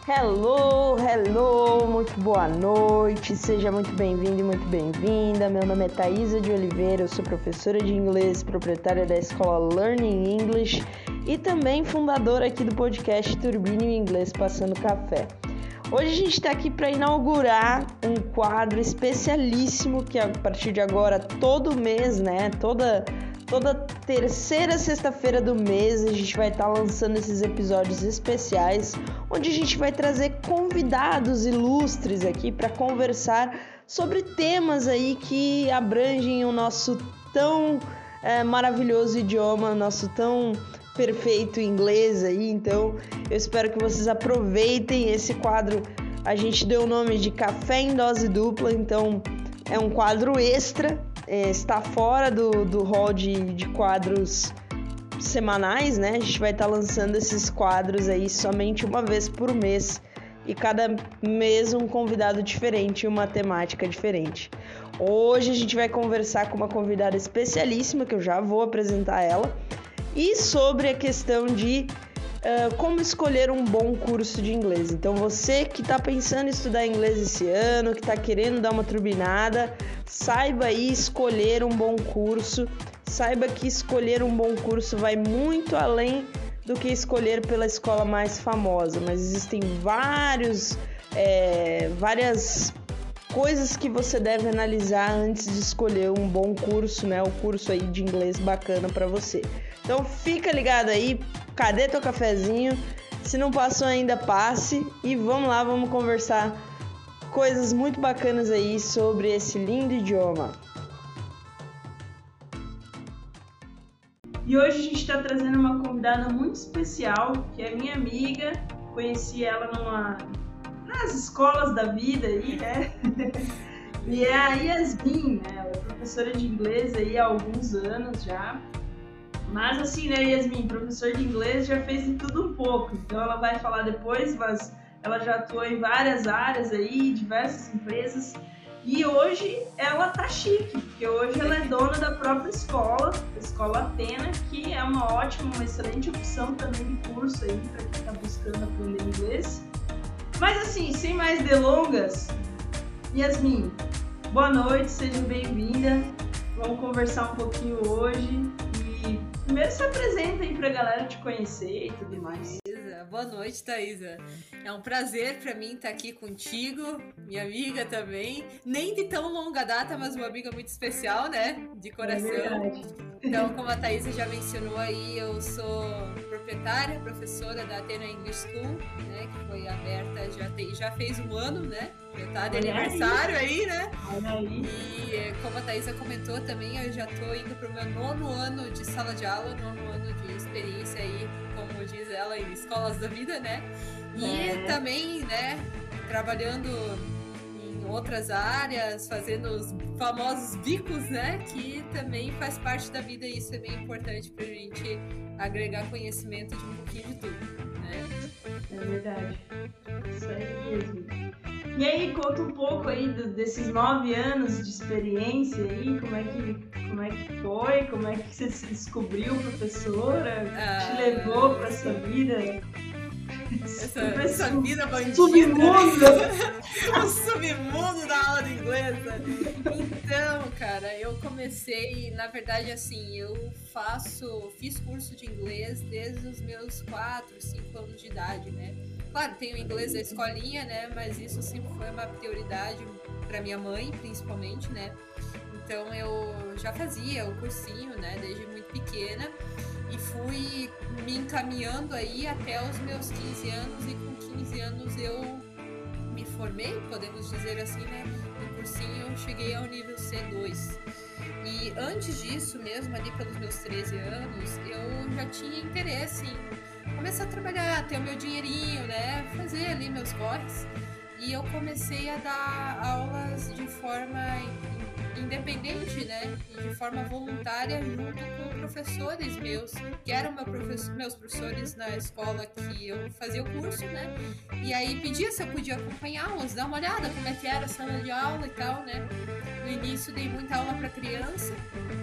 Hello, hello, muito boa noite, seja muito bem-vindo e muito bem-vinda. Meu nome é Thaisa de Oliveira, eu sou professora de inglês, proprietária da escola Learning English e também fundadora aqui do podcast Turbine o Inglês Passando Café. Hoje a gente está aqui para inaugurar um quadro especialíssimo que a partir de agora, todo mês, toda terceira sexta-feira do mês a gente vai estar lançando esses episódios especiais, onde a gente vai trazer convidados ilustres aqui para conversar sobre temas aí que abrangem o nosso tão maravilhoso idioma, nosso tão perfeito inglês aí. Então eu espero que vocês aproveitem esse quadro. A gente deu o nome de Café em Dose Dupla, então é um quadro extra. Está fora do hall de quadros semanais, né? A gente vai estar lançando esses quadros aí somente uma vez por mês e cada mês um convidado diferente, uma temática diferente. Hoje a gente vai conversar com uma convidada especialíssima, que eu já vou apresentar ela, e sobre a questão de como escolher um bom curso de inglês. Então você que está pensando em estudar inglês esse ano, que está querendo dar uma turbinada, saiba aí escolher um bom curso. Saiba que escolher um bom curso vai muito além do que escolher pela escola mais famosa, mas existem várias coisas que você deve analisar antes de escolher um bom curso, né? O curso aí de inglês bacana para você. Então fica ligado aí, cadê teu cafezinho? Se não passou ainda, passe e vamos lá, vamos conversar coisas muito bacanas aí sobre esse lindo idioma. E hoje a gente está trazendo uma convidada muito especial, que é minha amiga. Conheci ela nas escolas da vida aí, né? E é a Yasmin, né? Ela é professora de inglês aí há alguns anos já. Mas assim, né, Yasmin, professor de inglês já fez de tudo um pouco. Então ela vai falar depois, mas ela já atuou em várias áreas aí, diversas empresas. E hoje ela tá chique, porque hoje ela é dona da própria escola, a Escola Atena, que é uma excelente opção também de curso aí para quem tá buscando aprender inglês. Mas assim, sem mais delongas, Yasmin, boa noite, seja bem-vinda. Vamos conversar um pouquinho hoje e primeiro se apresenta aí pra galera te conhecer e tudo mais. Boa noite, Thaisa. É um prazer para mim estar aqui contigo, minha amiga também. Nem de tão longa data, mas uma amiga muito especial, né? De coração. Então, como a Thaisa já mencionou aí, eu sou proprietária, professora da Atena English School, né? Que foi aberta, já fez um ano, né? Já tá de aniversário aí, né? E como a Thaisa comentou também, eu já tô indo pro meu 9º ano de sala de aula, 9º ano de experiência aí, como diz ela, em escolas da vida, né? E também, né, trabalhando em outras áreas, fazendo os famosos bicos, né? Que também faz parte da vida e isso é bem importante pra gente agregar conhecimento de um pouquinho de tudo, né? É verdade. Isso aí mesmo. E aí, conta um pouco aí desses 9 anos de experiência aí, como é que foi, como é que você se descobriu professora, te levou para essa vida? Essa vida bandida. Submundo! O submundo da aula de inglês. Então, cara, eu comecei, na verdade, assim, eu fiz curso de inglês desde os meus 4, 5 anos de idade, né? Claro, tenho inglês da escolinha, né? Mas isso sempre foi uma prioridade para minha mãe, principalmente, né? Então eu já fazia o cursinho, né? Desde muito pequena e fui me encaminhando aí até os meus 15 anos e com 15 anos eu me formei, podemos dizer assim, né? No cursinho eu cheguei ao nível C2. E antes disso mesmo, ali pelos meus 13 anos, eu já tinha interesse em começar a trabalhar, ter o meu dinheirinho, né? Fazer ali meus corres. E eu comecei a dar aulas de forma independente, né? E de forma voluntária junto com professores meus, que eram meus professores na escola que eu fazia o curso, né? E aí pedia se eu podia acompanhá-los, dar uma olhada como é que era a sala de aula e tal, né? No início dei muita aula para criança,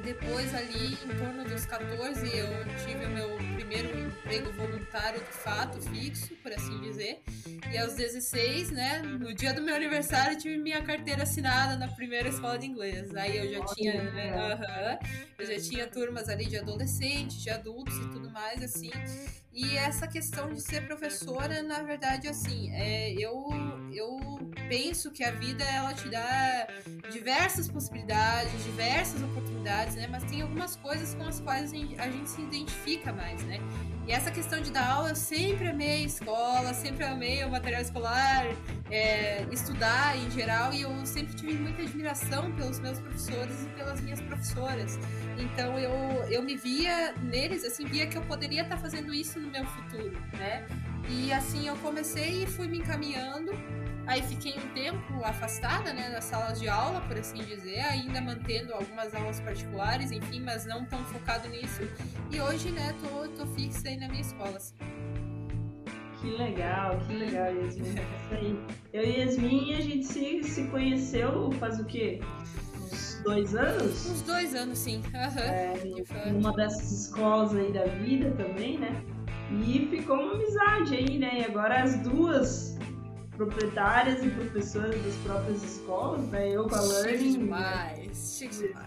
depois ali, em torno dos 14, eu tive o meu primeiro emprego voluntário de fato, fixo, por assim dizer. E aos 16, né, no dia do meu aniversário, eu tive minha carteira assinada na primeira escola de inglês. Aí eu já tinha, né, eu já tinha turmas ali de adolescentes, de adultos e tudo mais, assim. E essa questão de ser professora, na verdade, assim, eu penso que a vida, ela te dá diversas possibilidades, diversas oportunidades, né? Mas tem algumas coisas com as quais a gente se identifica mais, né? E essa questão de dar aula, eu sempre amei a escola, sempre amei o material escolar, estudar em geral, e eu sempre tive muita admiração pelos meus professores e pelas minhas professoras. Então eu me via neles, assim, via que eu poderia estar fazendo isso no meu futuro, né? E assim eu comecei e fui me encaminhando. Aí fiquei um tempo afastada, né, das salas de aula, por assim dizer, ainda mantendo algumas aulas particulares, enfim, mas não tão focado nisso. E hoje, né, tô fixa aí na minha escola, assim. Que legal, Yasmin. Isso aí. Eu e Yasmin, a gente se conheceu faz o quê? Uns 2 anos? Uns 2 anos, sim. Numa dessas escolas aí da vida também, né? E ficou uma amizade aí, né? E agora as duas proprietárias e professoras das próprias escolas, né? Eu com a Learning. Chique demais.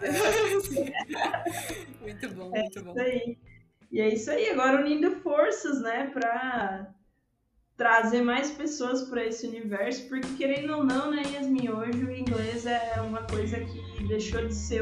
Muito bom, muito bom. Isso aí. E é isso aí, agora unindo forças, né, para trazer mais pessoas para esse universo, porque querendo ou não, né, Yasmin, hoje o inglês é uma coisa que deixou de ser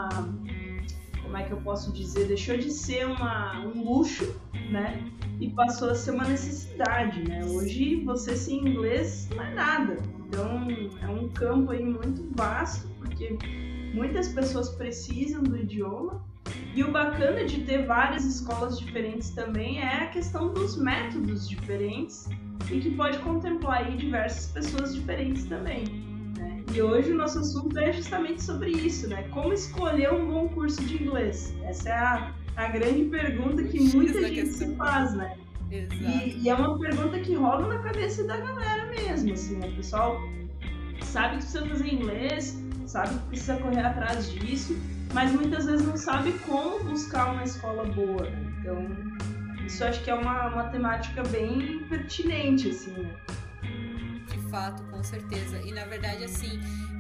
como é que eu posso dizer, deixou de ser um luxo, né, e passou a ser uma necessidade, né, hoje você sem inglês não é nada, então é um campo aí muito vasto, porque muitas pessoas precisam do idioma. E o bacana de ter várias escolas diferentes também é a questão dos métodos diferentes e que pode contemplar aí diversas pessoas diferentes também, né? E hoje o nosso assunto é justamente sobre isso, né? Como escolher um bom curso de inglês? Essa é a grande pergunta que muita gente se faz, né? E é uma pergunta que rola na cabeça da galera mesmo, assim, né? O pessoal sabe que precisa fazer inglês, sabe que precisa correr atrás disso, mas muitas vezes não sabe como buscar uma escola boa. Então, isso acho que é uma temática bem pertinente, assim, né? De fato, com certeza. E, na verdade, assim,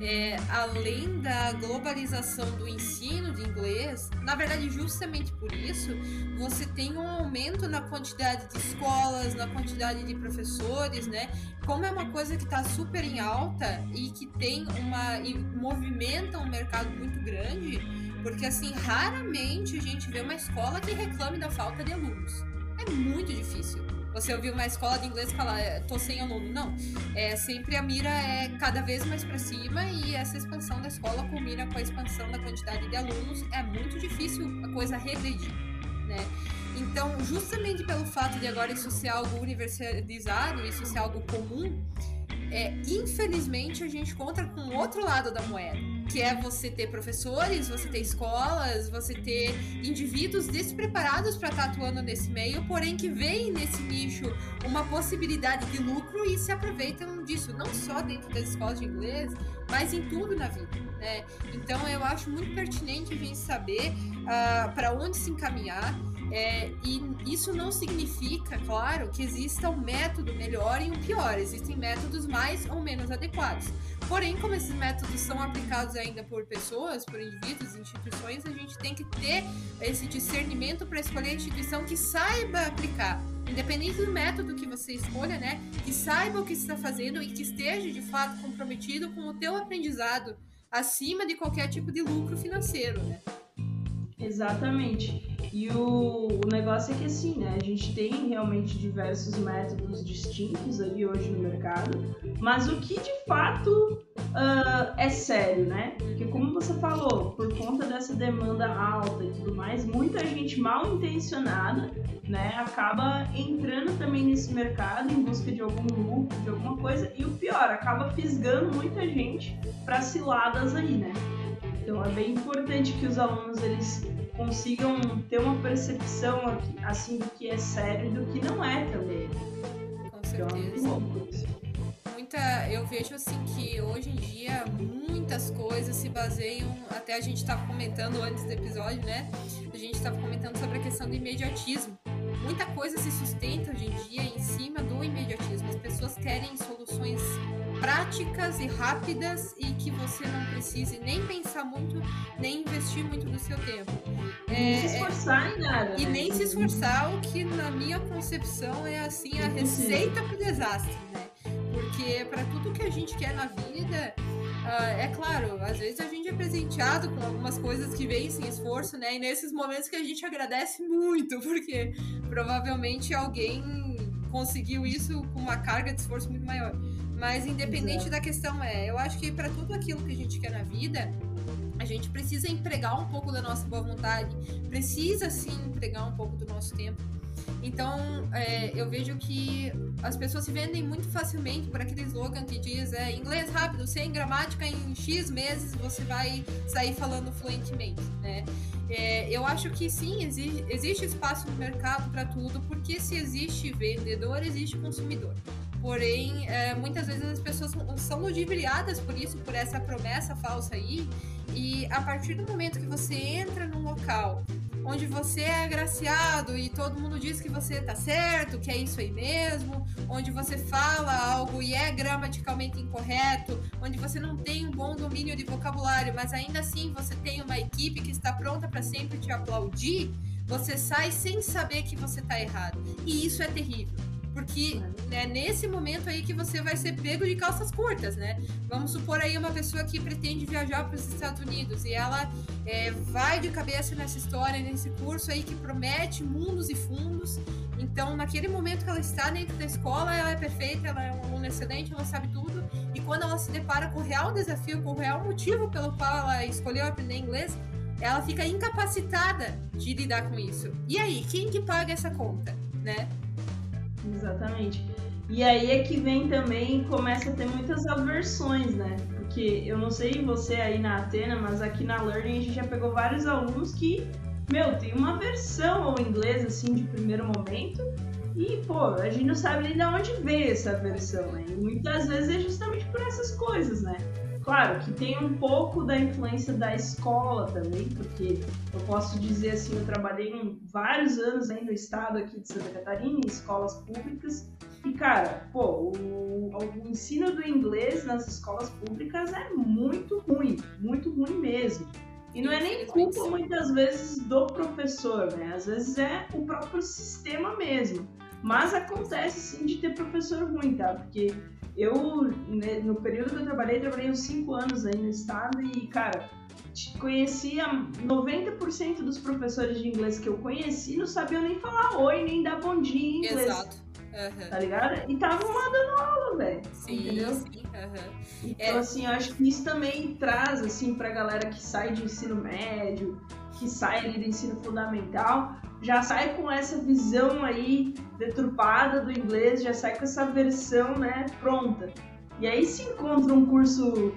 além da globalização do ensino de inglês, na verdade, justamente por isso, você tem um aumento na quantidade de escolas, na quantidade de professores, né? Como é uma coisa que está super em alta e que e movimenta um mercado muito grande, porque, assim, raramente a gente vê uma escola que reclame da falta de alunos. É muito difícil você ouvir uma escola de inglês falar, tô sem aluno. Não. Sempre a mira é cada vez mais para cima e essa expansão da escola culmina com a expansão da quantidade de alunos. É muito difícil a coisa regredir, né? Então, justamente pelo fato de agora isso ser algo universalizado, isso ser algo comum, infelizmente a gente conta com o outro lado da moeda, que é você ter professores, você ter escolas, você ter indivíduos despreparados para estar atuando nesse meio, porém que veem nesse nicho uma possibilidade de lucro e se aproveitam disso, não só dentro das escolas de inglês, mas em tudo na vida, né? Então eu acho muito pertinente a gente saber para onde se encaminhar. E isso não significa, claro, que exista um método melhor e um pior. Existem métodos mais ou menos adequados. Porém, como esses métodos são aplicados ainda por pessoas, por indivíduos, instituições, a gente tem que ter esse discernimento para escolher a instituição que saiba aplicar. Independente do método que você escolha, né? Que saiba o que está fazendo e que esteja, de fato, comprometido com o teu aprendizado, acima de qualquer tipo de lucro financeiro, né? Exatamente. E o negócio é que assim, né, a gente tem realmente diversos métodos distintos aí hoje no mercado, mas o que de fato é sério, né? Porque como você falou, por conta dessa demanda alta e tudo mais, muita gente mal intencionada, né, acaba entrando também nesse mercado em busca de algum lucro, de alguma coisa, e o pior, acaba fisgando muita gente para ciladas aí, né? Então é bem importante que os alunos eles consigam ter uma percepção assim do que é sério e do que não é também. Com certeza. Então, muito eu vejo assim que hoje em dia muitas coisas se baseiam, até a gente estava comentando antes do episódio, né? A gente estava comentando sobre a questão do imediatismo. Muita coisa se sustenta hoje em dia em cima do imediatismo. As pessoas querem soluções práticas e rápidas e que você não precise nem pensar muito, nem investir muito do seu tempo. Nem se esforçar em nada. E nem se esforçar, o que na minha concepção é assim a receita para o desastre, né? Porque para tudo que a gente quer na vida, é claro, às vezes a gente é presenteado com algumas coisas que vêm sem esforço, né? E nesses momentos que a gente agradece muito, porque provavelmente alguém conseguiu isso com uma carga de esforço muito maior. Mas independente da questão, eu acho que para tudo aquilo que a gente quer na vida, a gente precisa empregar um pouco da nossa boa vontade, precisa sim empregar um pouco do nosso tempo. Então, eu vejo que as pessoas se vendem muito facilmente por aquele slogan que diz inglês rápido, sem gramática, em X meses você vai sair falando fluentemente, né? Eu acho que sim, existe espaço no mercado para tudo, porque se existe vendedor, existe consumidor. Porém, muitas vezes as pessoas são ludibriadas por isso, por essa promessa falsa aí, e a partir do momento que você entra num local onde você é agraciado e todo mundo diz que você tá certo, que é isso aí mesmo, onde você fala algo e é gramaticalmente incorreto, onde você não tem um bom domínio de vocabulário, mas ainda assim você tem uma equipe que está pronta para sempre te aplaudir, você sai sem saber que você tá errado. E isso é terrível. Porque é nesse momento aí que você vai ser pego de calças curtas, né? Vamos supor aí uma pessoa que pretende viajar para os Estados Unidos e ela vai de cabeça nessa história, nesse curso aí que promete mundos e fundos. Então, naquele momento que ela está dentro da escola, ela é perfeita, ela é um aluno excelente, ela sabe tudo. E quando ela se depara com o real desafio, com o real motivo pelo qual ela escolheu aprender inglês, ela fica incapacitada de lidar com isso. E aí, quem que paga essa conta, né? Exatamente. E aí é que vem também, começa a ter muitas aversões, né? Porque eu não sei você aí na Atena, mas aqui na Learning a gente já pegou vários alunos que, tem uma aversão ao inglês, assim, de primeiro momento. E, a gente não sabe nem de onde veio essa aversão, né? E muitas vezes é justamente por essas coisas, né? Claro que tem um pouco da influência da escola também, porque eu posso dizer assim, eu trabalhei vários anos aí no estado aqui de Santa Catarina, em escolas públicas, e cara, o ensino do inglês nas escolas públicas é muito ruim mesmo. E não é nem culpa muitas vezes do professor, né? Às vezes é o próprio sistema mesmo. Mas acontece sim de ter professor ruim, tá? Porque eu, no período que eu trabalhei uns 5 anos aí no estado e, cara, conhecia 90% dos professores de inglês que eu conheci não sabiam nem falar oi, nem dar bom dia em inglês. Exato. Uhum. Tá ligado? E estavam lá dando aula, velho. Entendeu? Sim. Uhum. Então, assim, eu acho que isso também traz, assim, pra galera que sai de ensino médio, que sai ali do ensino fundamental, já sai com essa visão aí deturpada do inglês, já sai com essa versão, né, pronta. E aí se encontra um curso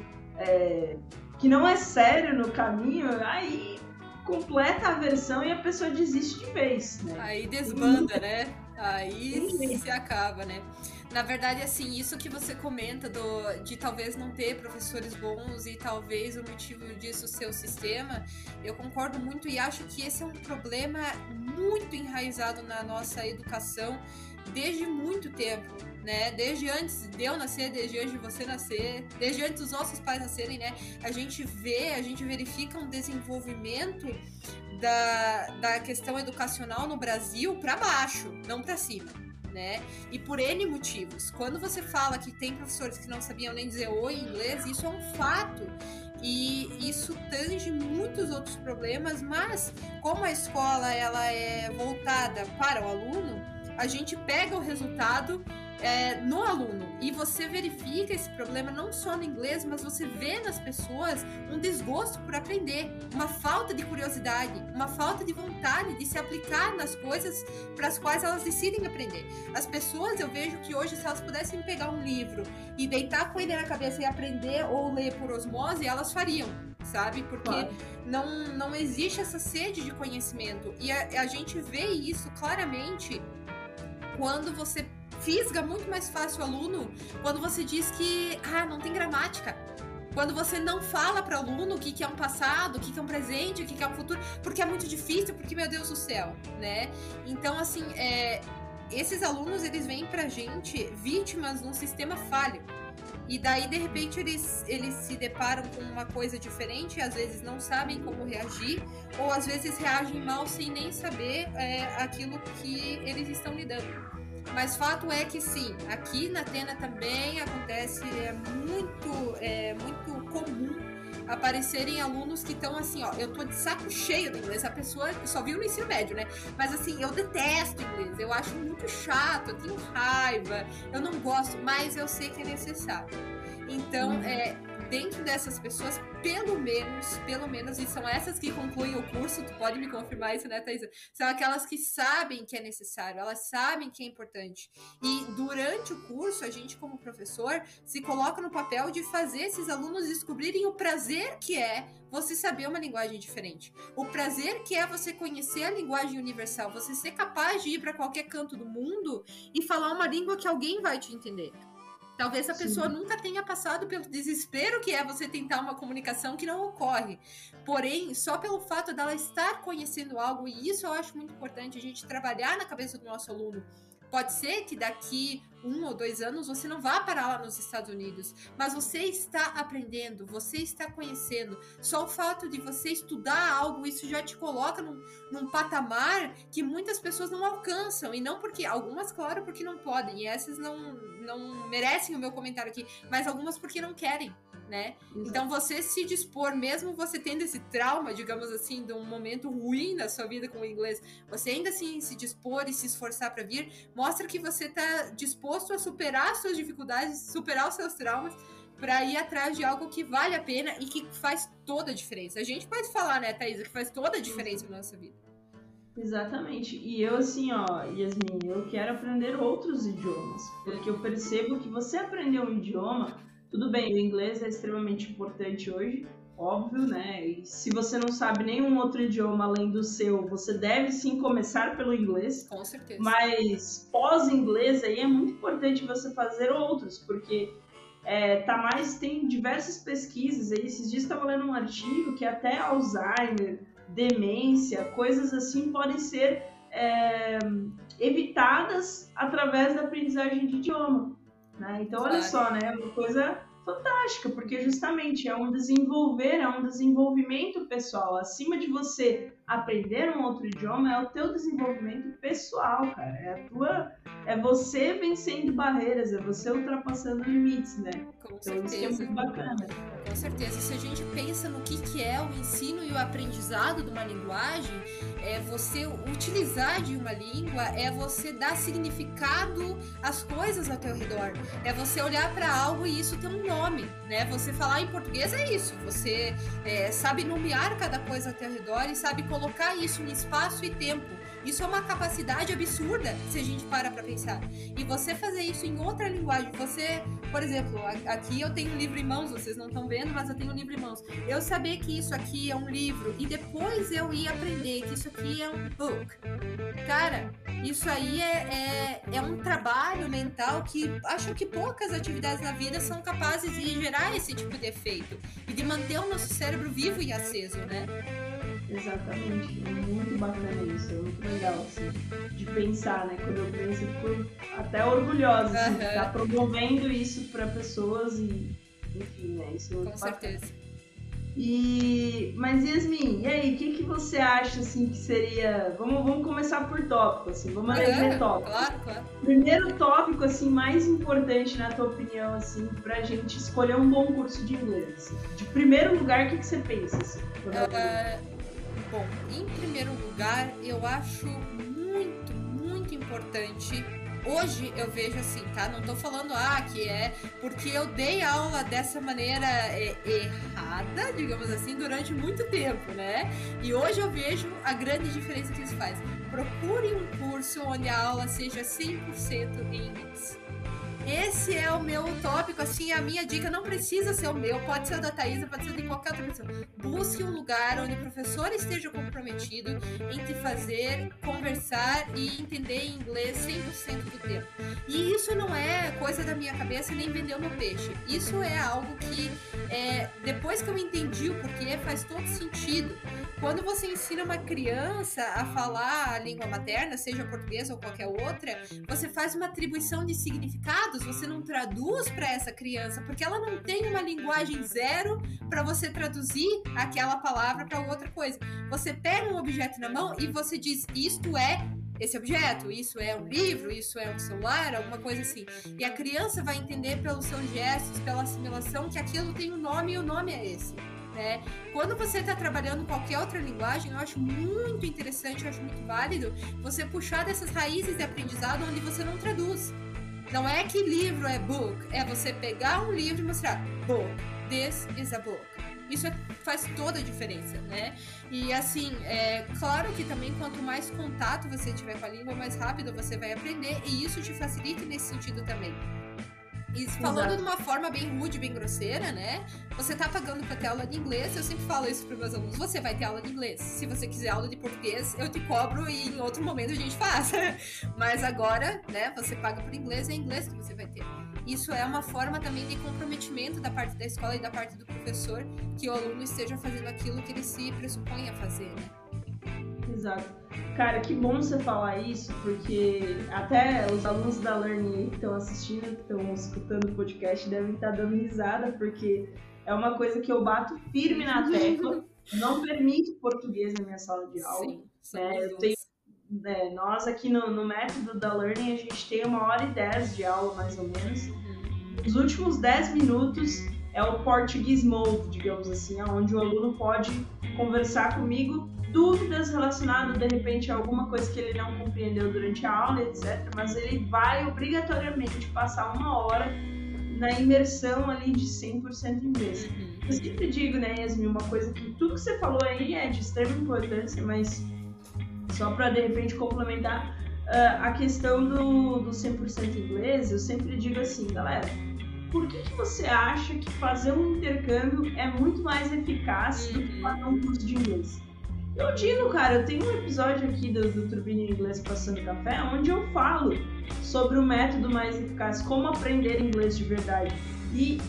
que não é sério no caminho, aí completa a versão e a pessoa desiste de vez, né? Aí desbanda, né? Aí se acaba, né? Na verdade, assim, isso que você comenta de talvez não ter professores bons e talvez o motivo disso ser o sistema, eu concordo muito e acho que esse é um problema muito enraizado na nossa educação desde muito tempo, né? Desde antes de eu nascer, desde antes de você nascer, desde antes dos nossos pais nascerem, né? A gente verifica um desenvolvimento da questão educacional no Brasil para baixo, não para cima. Né? E por N motivos. Quando você fala que tem professores que não sabiam nem dizer oi em inglês, isso é um fato. E isso tange muitos outros problemas, mas como a escola ela é voltada para o aluno, a gente pega o resultado no aluno e você verifica esse problema não só no inglês, mas você vê nas pessoas um desgosto por aprender, uma falta de curiosidade, uma falta de vontade de se aplicar nas coisas para as quais elas decidem aprender. As pessoas, eu vejo que hoje, se elas pudessem pegar um livro e deitar com ele na cabeça e aprender ou ler por osmose, elas fariam, sabe? Porque não existe essa sede de conhecimento e a gente vê isso claramente quando você fisga muito mais fácil o aluno quando você diz que não tem gramática. Quando você não fala para o aluno o que é um passado, o que é um presente, o que é um futuro, porque é muito difícil, porque, meu Deus do céu, né? Então, assim, esses alunos, eles vêm pra gente vítimas de um sistema falho. E daí, de repente, eles se deparam com uma coisa diferente, às vezes não sabem como reagir, ou às vezes reagem mal sem nem saber aquilo que eles estão lidando. Mas fato é que sim, aqui na Tena também acontece, é muito comum aparecerem alunos que estão assim, ó, eu tô de saco cheio do inglês, a pessoa só viu no ensino médio, né? Mas assim, eu detesto inglês, eu acho muito chato, eu tenho raiva, eu não gosto, mas eu sei que é necessário. Então, dentro dessas pessoas, pelo menos, e são essas que concluem o curso, tu pode me confirmar isso, né, Thaisa? São aquelas que sabem que é necessário, elas sabem que é importante. E durante o curso, a gente, como professor, se coloca no papel de fazer esses alunos descobrirem o prazer que é você saber uma linguagem diferente. O prazer que é você conhecer a linguagem universal, você ser capaz de ir para qualquer canto do mundo e falar uma língua que alguém vai te entender. Talvez a pessoa nunca tenha passado pelo desespero que é você tentar uma comunicação que não ocorre. Porém, só pelo fato dela estar conhecendo algo, e isso eu acho muito importante, a gente trabalhar na cabeça do nosso aluno. Pode ser que daqui 1 ou 2 anos você não vá parar lá nos Estados Unidos, mas você está aprendendo, você está conhecendo. Só o fato de você estudar algo, isso já te coloca num patamar que muitas pessoas não alcançam. E não porque, algumas, claro, porque não podem, e essas não merecem o meu comentário aqui, mas algumas porque não querem, né? Então você se dispor, mesmo você tendo esse trauma, digamos assim, de um momento ruim na sua vida com o inglês, você ainda assim se dispor e se esforçar para vir, mostra que você está disposto a superar as suas dificuldades, superar os seus traumas, para ir atrás de algo que vale a pena e que faz toda a diferença. A gente pode falar, né, Thaisa, que faz toda a diferença na nossa vida. Exatamente. E eu, assim, ó, Yasmin, eu quero aprender outros idiomas, porque eu percebo que você aprender um idioma, tudo bem, o inglês é extremamente importante hoje, óbvio, né? E se você não sabe nenhum outro idioma além do seu, você deve sim começar pelo inglês. Com certeza. Mas pós-inglês aí é muito importante você fazer outros, porque tem diversas pesquisas aí. Esses dias estava lendo um artigo que até Alzheimer, demência, coisas assim podem ser evitadas através da aprendizagem de idioma, né? Então, olha só, né? É uma coisa fantástica, porque justamente é um desenvolvimento pessoal. Acima de você aprender um outro idioma, é o teu desenvolvimento pessoal, cara. É você vencendo barreiras, é você ultrapassando limites, né? Com certeza. Isso é muito bacana. Com certeza. Se a gente pensa no que é o ensino e o aprendizado de uma linguagem, é você utilizar de uma língua, é você dar significado às coisas ao teu redor. É você olhar para algo e isso tem um nome, né? Você falar em português é isso. Você sabe nomear cada coisa ao teu redor e sabe colocar isso em espaço e tempo. Isso é uma capacidade absurda se a gente para pensar. E você fazer isso em outra linguagem, você, por exemplo, aqui eu tenho um livro em mãos, vocês não estão vendo, mas eu tenho um livro em mãos. Eu saber que isso aqui é um livro e depois eu ia aprender que isso aqui é um book. Cara, isso aí é um trabalho mental que acho que poucas atividades na vida são capazes de gerar esse tipo de efeito e de manter o nosso cérebro vivo e aceso, né? Exatamente, é muito bacana isso, é muito legal, assim, de pensar, né? Quando eu penso, eu fico até orgulhosa, assim, de estar promovendo isso para pessoas e, enfim, né? Isso é muito bacana. Com certeza. Mas Yasmin, e aí, o que você acha, assim, que seria... Vamos começar por tópico, assim, vamos eleger tópico. Claro. Primeiro tópico, assim, mais importante, na tua opinião, assim, pra gente escolher um bom curso de inglês, assim. De primeiro lugar, o que você pensa, assim? Bom, em primeiro lugar, eu acho muito, muito importante. Hoje eu vejo assim, tá? Não tô falando que é porque eu dei aula dessa maneira errada, digamos assim, durante muito tempo, né? E hoje eu vejo a grande diferença que isso faz. Procure um curso onde a aula seja 100% em inglês. esse é o meu tópico, assim, a minha dica não precisa ser o meu, pode ser o da Thaisa, pode ser de qualquer outra pessoa. Busque um lugar onde o professor esteja comprometido em te fazer conversar e entender inglês 100% do tempo. E isso não é coisa da minha cabeça nem vender o meu peixe. Isso é algo que, depois que eu entendi o porquê, faz todo sentido. Quando você ensina uma criança a falar a língua materna, seja português ou qualquer outra, você faz uma atribuição de significados, você não traduz para essa criança, porque ela não tem uma linguagem zero para você traduzir aquela palavra para outra coisa. Você pega um objeto na mão e você diz, isto é esse objeto, isso é um livro, isso é um celular, alguma coisa assim. E a criança vai entender pelos seus gestos, pela assimilação, que aquilo tem um nome e o nome é esse. Né? Quando você está trabalhando qualquer outra linguagem, eu acho muito interessante, eu acho muito válido você puxar dessas raízes de aprendizado onde você não traduz. Não é que livro é book, é você pegar um livro e mostrar book, this is a book. Isso faz toda a diferença, né? E assim, claro que também quanto mais contato você tiver com a língua, mais rápido você vai aprender, e isso te facilita nesse sentido também. E falando de uma forma bem rude, bem grosseira, né? Você tá pagando pra ter aula de inglês, eu sempre falo isso pros meus alunos, você vai ter aula de inglês. Se você quiser aula de português, eu te cobro e em outro momento a gente faz. Mas agora, né, você paga por inglês, é inglês que você vai ter. Isso é uma forma também de comprometimento da parte da escola e da parte do professor, que o aluno esteja fazendo aquilo que ele se pressupõe a fazer, né? Exato. Cara, que bom você falar isso, porque até os alunos da Learning que estão assistindo, que estão escutando o podcast, devem estar dando risada, porque é uma coisa que eu bato firme na tecla. Não permito português na minha sala de aula. Sim, eu tenho, nós aqui no método da Learning, a gente tem 1h10 de aula, mais ou menos. Os últimos 10 minutos é o Portuguese Mode, digamos assim, onde o aluno pode conversar comigo dúvidas relacionadas, de repente, a alguma coisa que ele não compreendeu durante a aula, etc. Mas ele vai obrigatoriamente passar 1 hora na imersão ali de 100% inglês. Eu sempre digo, né, Yasmin, uma coisa que tudo que você falou aí é de extrema importância, mas só para, de repente, complementar a questão do 100% inglês, eu sempre digo assim, galera, por que você acha que fazer um intercâmbio é muito mais eficaz do que fazer um curso de inglês? Eu digo, cara, eu tenho um episódio aqui do Turbina em Inglês Passando Café, onde eu falo sobre o método mais eficaz, como aprender inglês de verdade. E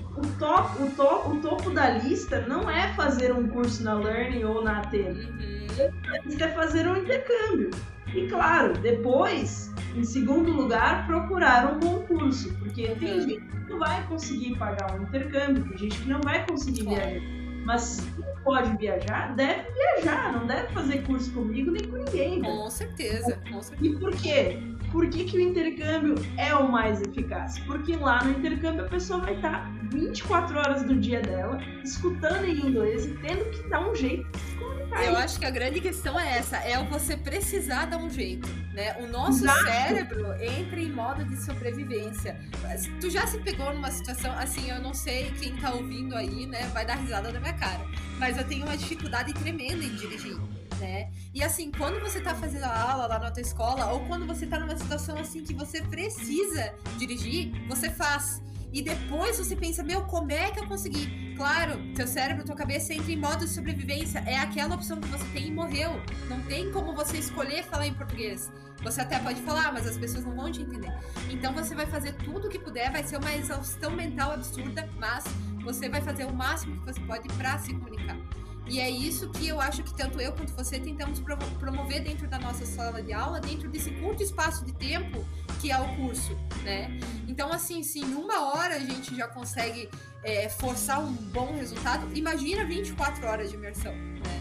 o topo da lista não é fazer um curso na Learning ou na Atena. A lista é fazer um intercâmbio. E claro, depois, em segundo lugar, procurar um bom curso, porque tem gente que não vai conseguir pagar um intercâmbio, tem gente que não vai conseguir viajar. Mas quem pode viajar, deve viajar, não deve fazer curso comigo nem com ninguém. Né? Com certeza. E por quê? Por que o intercâmbio é o mais eficaz? Porque lá no intercâmbio a pessoa vai estar 24 horas do dia dela, escutando em inglês e tendo que dar um jeito de se comunicar. Eu acho que a grande questão é essa, é você precisar dar um jeito, né? O nosso cérebro entra em modo de sobrevivência. Tu já se pegou numa situação, assim, eu não sei quem tá ouvindo aí, né, vai dar risada na minha cara, mas eu tenho uma dificuldade tremenda em dirigir. Né? E assim, quando você tá fazendo a aula lá na tua escola, ou quando você tá numa situação assim que você precisa dirigir, você faz. E depois você pensa, como é que eu consegui? Claro, teu cérebro, tua cabeça entra em modo de sobrevivência. É aquela opção que você tem e morreu. Não tem como você escolher falar em português. Você até pode falar, mas as pessoas não vão te entender. Então você vai fazer tudo o que puder, vai ser uma exaustão mental absurda, mas você vai fazer o máximo que você pode pra se comunicar. E é isso que eu acho que tanto eu quanto você tentamos promover dentro da nossa sala de aula, dentro desse curto espaço de tempo que é o curso, né? Então, assim, se em 1 hora a gente já consegue forçar um bom resultado, imagina 24 horas de imersão, né?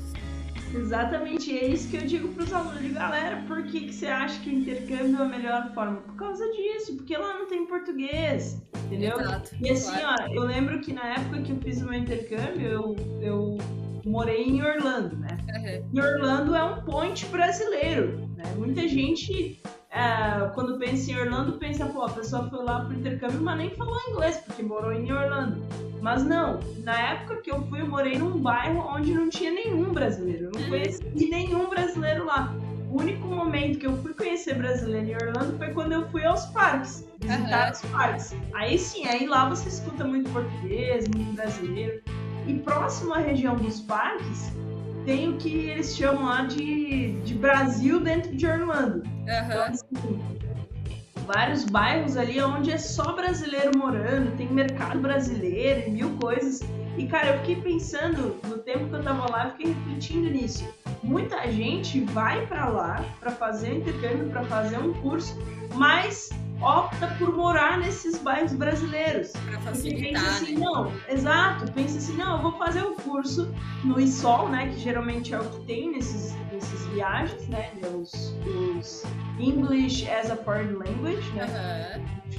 Exatamente, e é isso que eu digo para os alunos. De galera, por que você acha que o intercâmbio é a melhor forma? Por causa disso, porque lá não tem português, entendeu? Exato, e assim, claro. Eu lembro que na época que eu fiz o meu intercâmbio, eu morei em Orlando, né? E Orlando é um point brasileiro, né? Muita gente, quando pensa em Orlando, pensa, a pessoa foi lá pro intercâmbio, mas nem falou inglês, porque morou em Orlando. Mas não, na época que eu fui, eu morei num bairro onde não tinha nenhum brasileiro. Eu não conheci nenhum brasileiro lá. O único momento que eu fui conhecer brasileiro em Orlando foi quando eu fui aos parques, visitar os parques. Aí sim, aí lá você escuta muito português, muito brasileiro. E próximo à região dos parques, tem o que eles chamam lá de Brasil dentro de Orlando. Então, assim, vários bairros ali onde é só brasileiro morando, tem mercado brasileiro e mil coisas. E, cara, eu fiquei pensando, no tempo que eu tava lá, eu fiquei refletindo nisso. Muita gente vai pra lá pra fazer um intercâmbio, pra fazer um curso, mas opta por morar nesses bairros brasileiros. Pra facilitar, pensa assim, não, exato, pensa assim, não, eu vou fazer o curso no ISOL, né, que geralmente é o que tem nesses viagens, né, os English as a Foreign Language, né,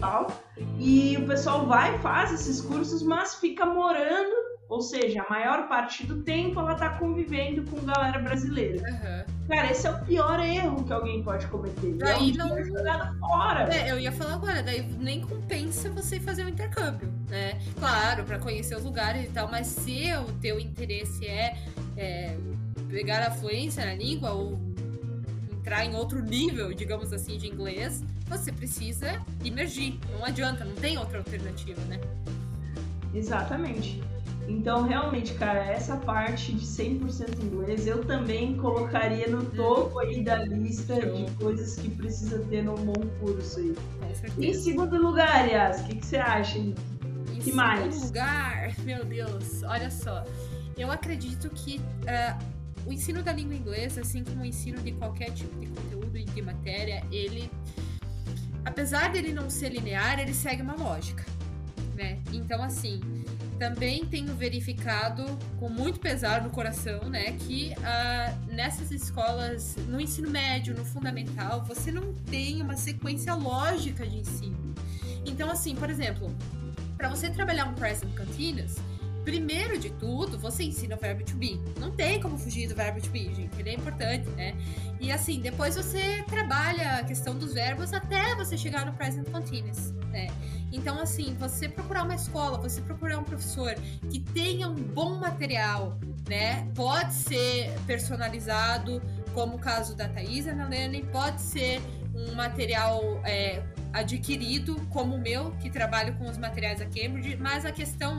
e o pessoal vai e faz esses cursos, mas fica morando, ou seja, a maior parte do tempo ela tá convivendo com galera brasileira. Cara, esse é o pior erro que alguém pode cometer. Daí não é jogado fora. Eu ia falar agora, daí nem compensa você fazer um intercâmbio, né? Claro, para conhecer os lugares e tal, mas se o teu interesse é pegar a fluência na língua ou entrar em outro nível, digamos assim, de inglês, você precisa imergir. Não adianta, não tem outra alternativa, né? Exatamente. Então, realmente, cara, essa parte de 100% inglês eu também colocaria no topo aí da lista de coisas que precisa ter num bom curso aí. Com certeza. Em segundo lugar, Yas, o que você acha? Que mais? Em segundo lugar, meu Deus, olha só. Eu acredito que o ensino da língua inglesa, assim como o ensino de qualquer tipo de conteúdo e de matéria, ele, apesar dele não ser linear, ele segue uma lógica, né? Então, assim, também tenho verificado com muito pesar no coração, né, que nessas escolas, no ensino médio, no fundamental, você não tem uma sequência lógica de ensino. Então, assim, por exemplo, para você trabalhar um present continuous, primeiro de tudo, você ensina o verbo to be. Não tem como fugir do verbo to be, gente. Ele é importante, né? E assim, depois você trabalha a questão dos verbos até você chegar no present continuous, né? Então, assim, você procurar uma escola, você procurar um professor que tenha um bom material, né? Pode ser personalizado, como o caso da Thaís Analene, pode ser um material adquirido, como o meu, que trabalho com os materiais da Cambridge, mas a questão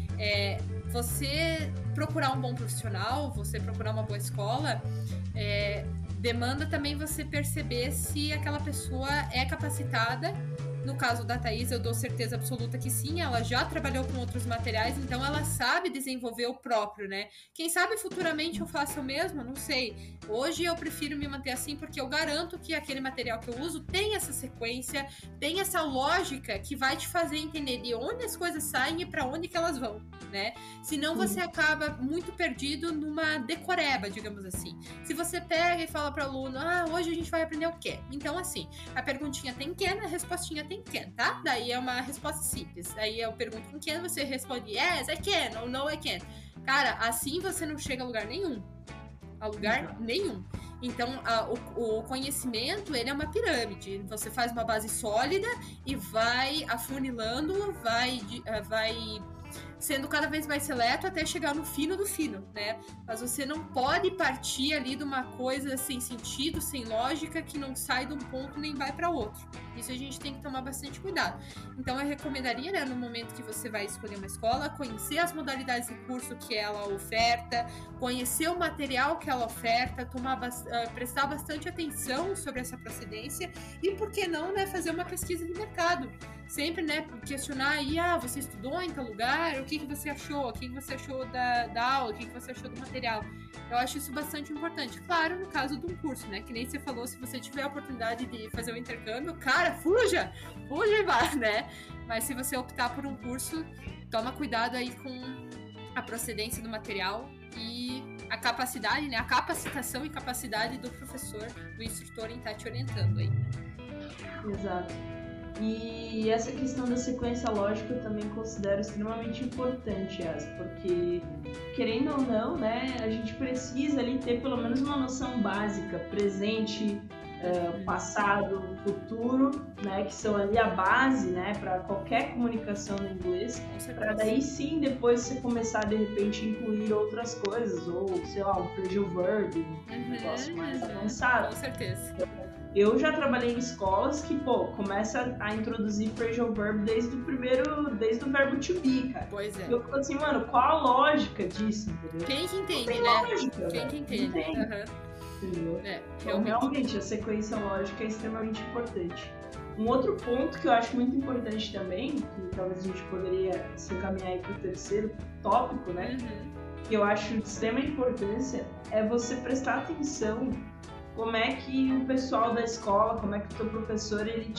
você procurar um bom profissional, você procurar uma boa escola, demanda também você perceber se aquela pessoa é capacitada. No caso da Thaís, eu dou certeza absoluta que sim, ela já trabalhou com outros materiais, então ela sabe desenvolver o próprio, né? Quem sabe futuramente eu faça o mesmo, não sei. Hoje eu prefiro me manter assim porque eu garanto que aquele material que eu uso tem essa sequência, tem essa lógica que vai te fazer entender de onde as coisas saem e para onde que elas vão, né? Senão você acaba muito perdido numa decoreba, digamos assim. Se você pega e fala para o aluno, hoje a gente vai aprender o quê? Então, assim, a perguntinha tem can, a respostinha tem can, tá? Daí é uma resposta simples. Aí eu pergunto com can, você responde yes, I can, ou no, I can. Cara, assim você não chega a lugar nenhum. A lugar nenhum. Então, o conhecimento, ele é uma pirâmide. Você faz uma base sólida e vai afunilando, vai sendo cada vez mais seleto até chegar no fino do fino, né? Mas você não pode partir ali de uma coisa sem sentido, sem lógica, que não sai de um ponto nem vai para outro. Isso a gente tem que tomar bastante cuidado. Então eu recomendaria, né, no momento que você vai escolher uma escola, conhecer as modalidades de curso que ela oferta, conhecer o material que ela oferta, prestar bastante atenção sobre essa procedência e, por que não, né, fazer uma pesquisa de mercado. Sempre, né, questionar aí, você estudou em tal lugar, o que você achou? O que você achou da aula? O que você achou do material? Eu acho isso bastante importante. Claro, no caso de um curso, né, que nem você falou, se você tiver a oportunidade de fazer um intercâmbio, cara, fuja e vá, né? Mas se você optar por um curso, toma cuidado aí com a procedência do material e a capacidade, né, a capacitação e capacidade do professor, do instrutor em estar te orientando aí. Exato. E essa questão da sequência lógica eu também considero extremamente importante, porque, querendo ou não, né, a gente precisa ali ter pelo menos uma noção básica, presente, passado, futuro, né, que são ali a base, né, para qualquer comunicação no inglês, para daí sim depois você começar de repente a incluir outras coisas, ou sei lá, um phrasal verb, um negócio mais avançado. Com certeza. Eu já trabalhei em escolas que, começa a introduzir phrasal verb desde o verbo to be, cara. Pois é. E eu fico assim, mano, qual a lógica disso, entendeu? Quem que entende, tem né? Lógica, Quem que entende. Entendeu? Então, realmente, a sequência lógica é extremamente importante. Um outro ponto que eu acho muito importante também, que talvez a gente poderia se encaminhar aí para o terceiro tópico, né? Que eu acho de extrema importância, é você prestar atenção como é que o pessoal da escola, como é que o teu professor, ele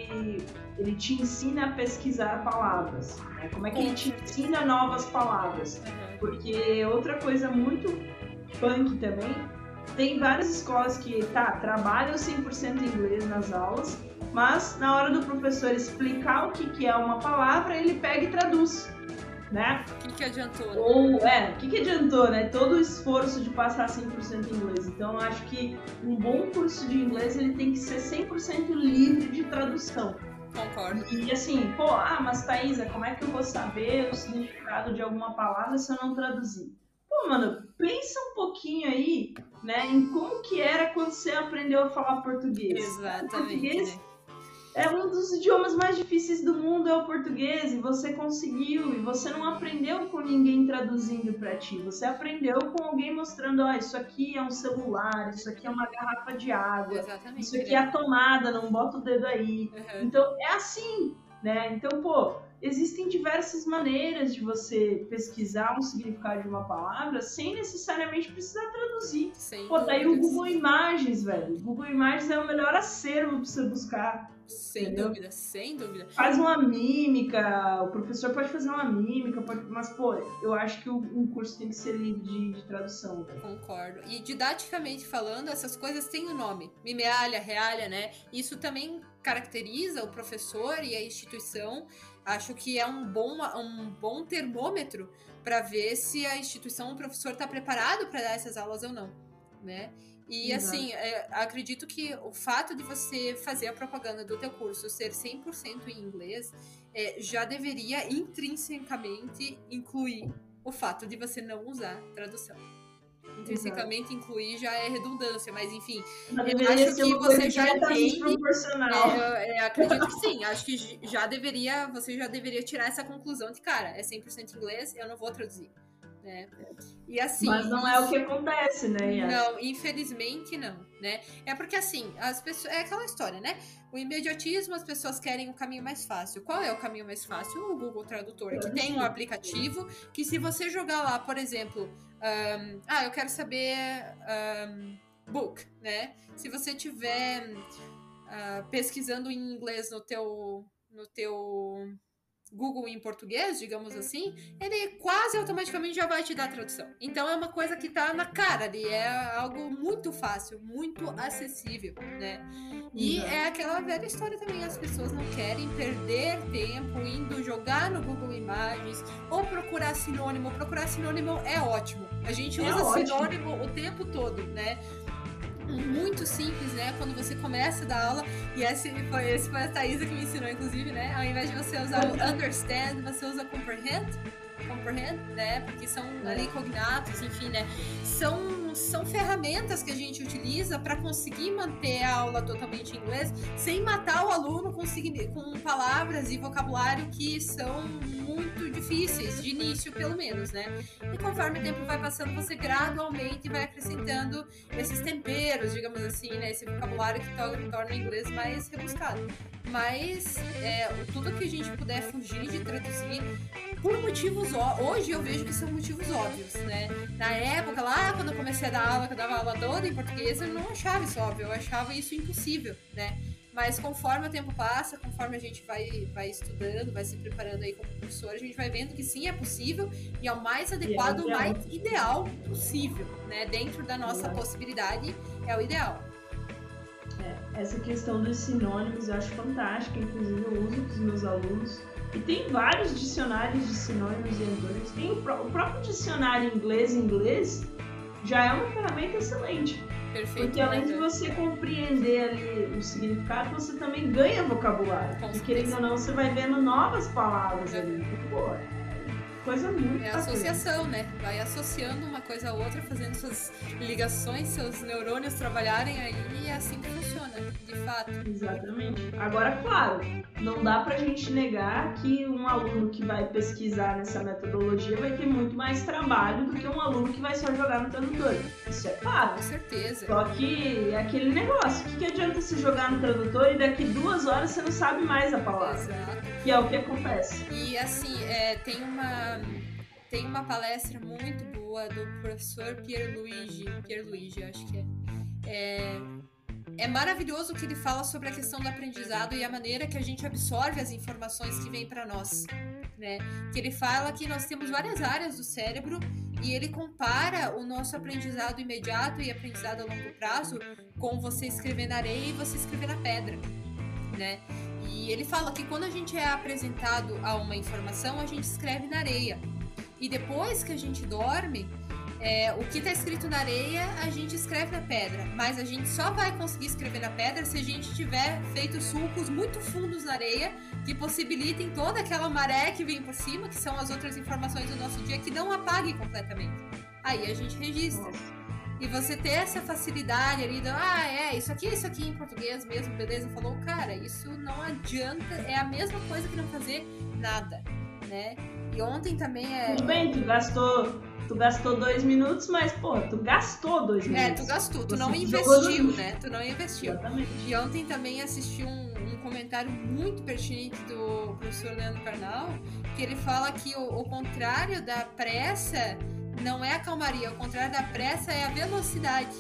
te ensina a pesquisar palavras, né? Como é que ele te ensina novas palavras. Porque outra coisa muito punk também, tem várias escolas que, trabalham 100% inglês nas aulas, mas na hora do professor explicar o que é uma palavra, ele pega e traduz, né? O que adiantou, né? Ou, o que adiantou, né? Todo o esforço de passar 100% inglês. Então, eu acho que um bom curso de inglês, ele tem que ser 100% livre de tradução. Concordo. E assim, mas Thaisa, como é que eu vou saber o significado de alguma palavra se eu não traduzir? Mano, pensa um pouquinho aí, né, em como que era quando você aprendeu a falar português. Exatamente. O português é um dos idiomas mais difíceis do mundo, é o português, e você conseguiu, e você não aprendeu com ninguém traduzindo pra ti, você aprendeu com alguém mostrando, isso aqui é um celular, isso aqui é uma garrafa de água, exatamente, isso aqui é a tomada, não bota o dedo aí. Então, é assim, né? Então, existem diversas maneiras de você pesquisar um significado de uma palavra sem necessariamente precisar traduzir. Daí o Google Imagens, velho. O Google Imagens é o melhor acervo pra você buscar. Sem dúvida, sem dúvida. Faz uma mímica, o professor pode fazer uma mímica, mas, eu acho que um curso tem que ser livre de tradução. Véio. Concordo. E didaticamente falando, essas coisas têm um nome. Mimealha, realha, né? Isso também caracteriza o professor e a instituição. Acho que é um bom termômetro para ver se a instituição, o professor está preparado para dar essas aulas ou não, né? E assim, acredito que o fato de você fazer a propaganda do teu curso ser 100% em inglês já deveria intrinsecamente incluir o fato de você não usar tradução. Intrinsecamente incluir já é redundância, mas enfim, eu acho que você já entende. Acredito que sim, acho que você já deveria tirar essa conclusão de, cara, é 100% inglês, eu não vou traduzir. Né? E assim, mas não é o que acontece, né? Yas? Não, infelizmente não, né? É porque assim, as pessoas, é aquela história, né? O imediatismo, as pessoas querem o caminho mais fácil. Qual é o caminho mais fácil? O Google Tradutor, que tem um aplicativo que se você jogar lá, por exemplo, eu quero saber book, né? Se você tiver pesquisando em inglês no teu Google em português, digamos assim, ele quase automaticamente já vai te dar a tradução. Então é uma coisa que tá na cara ali, é algo muito fácil, muito acessível, né? E é aquela velha história também, as pessoas não querem perder tempo indo jogar no Google Imagens ou procurar sinônimo. Procurar sinônimo é ótimo. A gente usa sinônimo o tempo todo, né? Muito simples, né? Quando você começa a dar aula, e esse foi a Thaisa que me ensinou, inclusive, né? Ao invés de você usar o understand, você usa comprehend, né? Porque são ali cognatos, enfim, né? São ferramentas que a gente utiliza para conseguir manter a aula totalmente em inglês, sem matar o aluno com palavras e vocabulário que são muito difíceis, de início pelo menos, né? E conforme o tempo vai passando, você gradualmente vai acrescentando esses temperos, digamos assim, né? Esse vocabulário que torna o inglês mais rebuscado. Mas tudo que a gente puder fugir de traduzir por motivos hoje eu vejo que são motivos óbvios, né? Na época, lá quando eu comecei a dar aula, que eu dava aula toda em português, eu não achava isso óbvio, eu achava isso impossível, né? Mas conforme o tempo passa, conforme a gente vai estudando, vai se preparando aí como professor, a gente vai vendo que sim, é possível e é o mais adequado, o mais ideal possível, né? Dentro da nossa possibilidade, é o ideal. Essa questão dos sinônimos eu acho fantástica, inclusive eu uso com os meus alunos. E tem vários dicionários de sinônimos e antônimos. Tem o próprio dicionário inglês, já é uma ferramenta excelente. Perfeito. Porque além de você compreender ali o significado, você também ganha vocabulário. Porque querendo ou não, você vai vendo novas palavras ali. Pô, coisa muito É associação, né? Vai associando uma coisa a outra, fazendo suas ligações, seus neurônios trabalharem aí, e é assim que funciona, de fato. Exatamente. Agora, claro, não dá pra gente negar que um aluno que vai pesquisar nessa metodologia vai ter muito mais trabalho do que um aluno que vai só jogar no tradutor. Isso é claro. Com certeza. Só que é aquele negócio. O que adianta você jogar no tradutor e daqui 2 horas você não sabe mais a palavra? Exato. Que é o que acontece. E assim, tem uma palestra muito boa do professor Pierluigi, acho que é maravilhoso o que ele fala sobre a questão do aprendizado e a maneira que a gente absorve as informações que vêm para nós, né? Que ele fala que nós temos várias áreas do cérebro e ele compara o nosso aprendizado imediato e aprendizado a longo prazo com você escrever na areia e você escrever na pedra, né? E ele fala que quando a gente é apresentado a uma informação, a gente escreve na areia. E depois que a gente dorme, o que está escrito na areia, a gente escreve na pedra. Mas a gente só vai conseguir escrever na pedra se a gente tiver feito sulcos muito fundos na areia, que possibilitem toda aquela maré que vem por cima, que são as outras informações do nosso dia, que não apaguem completamente. Aí a gente registra. E você ter essa facilidade ali, isso aqui em português mesmo, beleza? Falou, cara, isso não adianta, é a mesma coisa que não fazer nada, né? E ontem também Tudo bem, tu gastou 2 minutos, mas, pô, tu gastou 2 minutos. Tu gastou, tu não investiu, né? Tu não investiu. Exatamente. E ontem também assisti um comentário muito pertinente do professor Leandro Carnal, que ele fala que o contrário da pressa não é a calmaria, o contrário da pressa é a velocidade,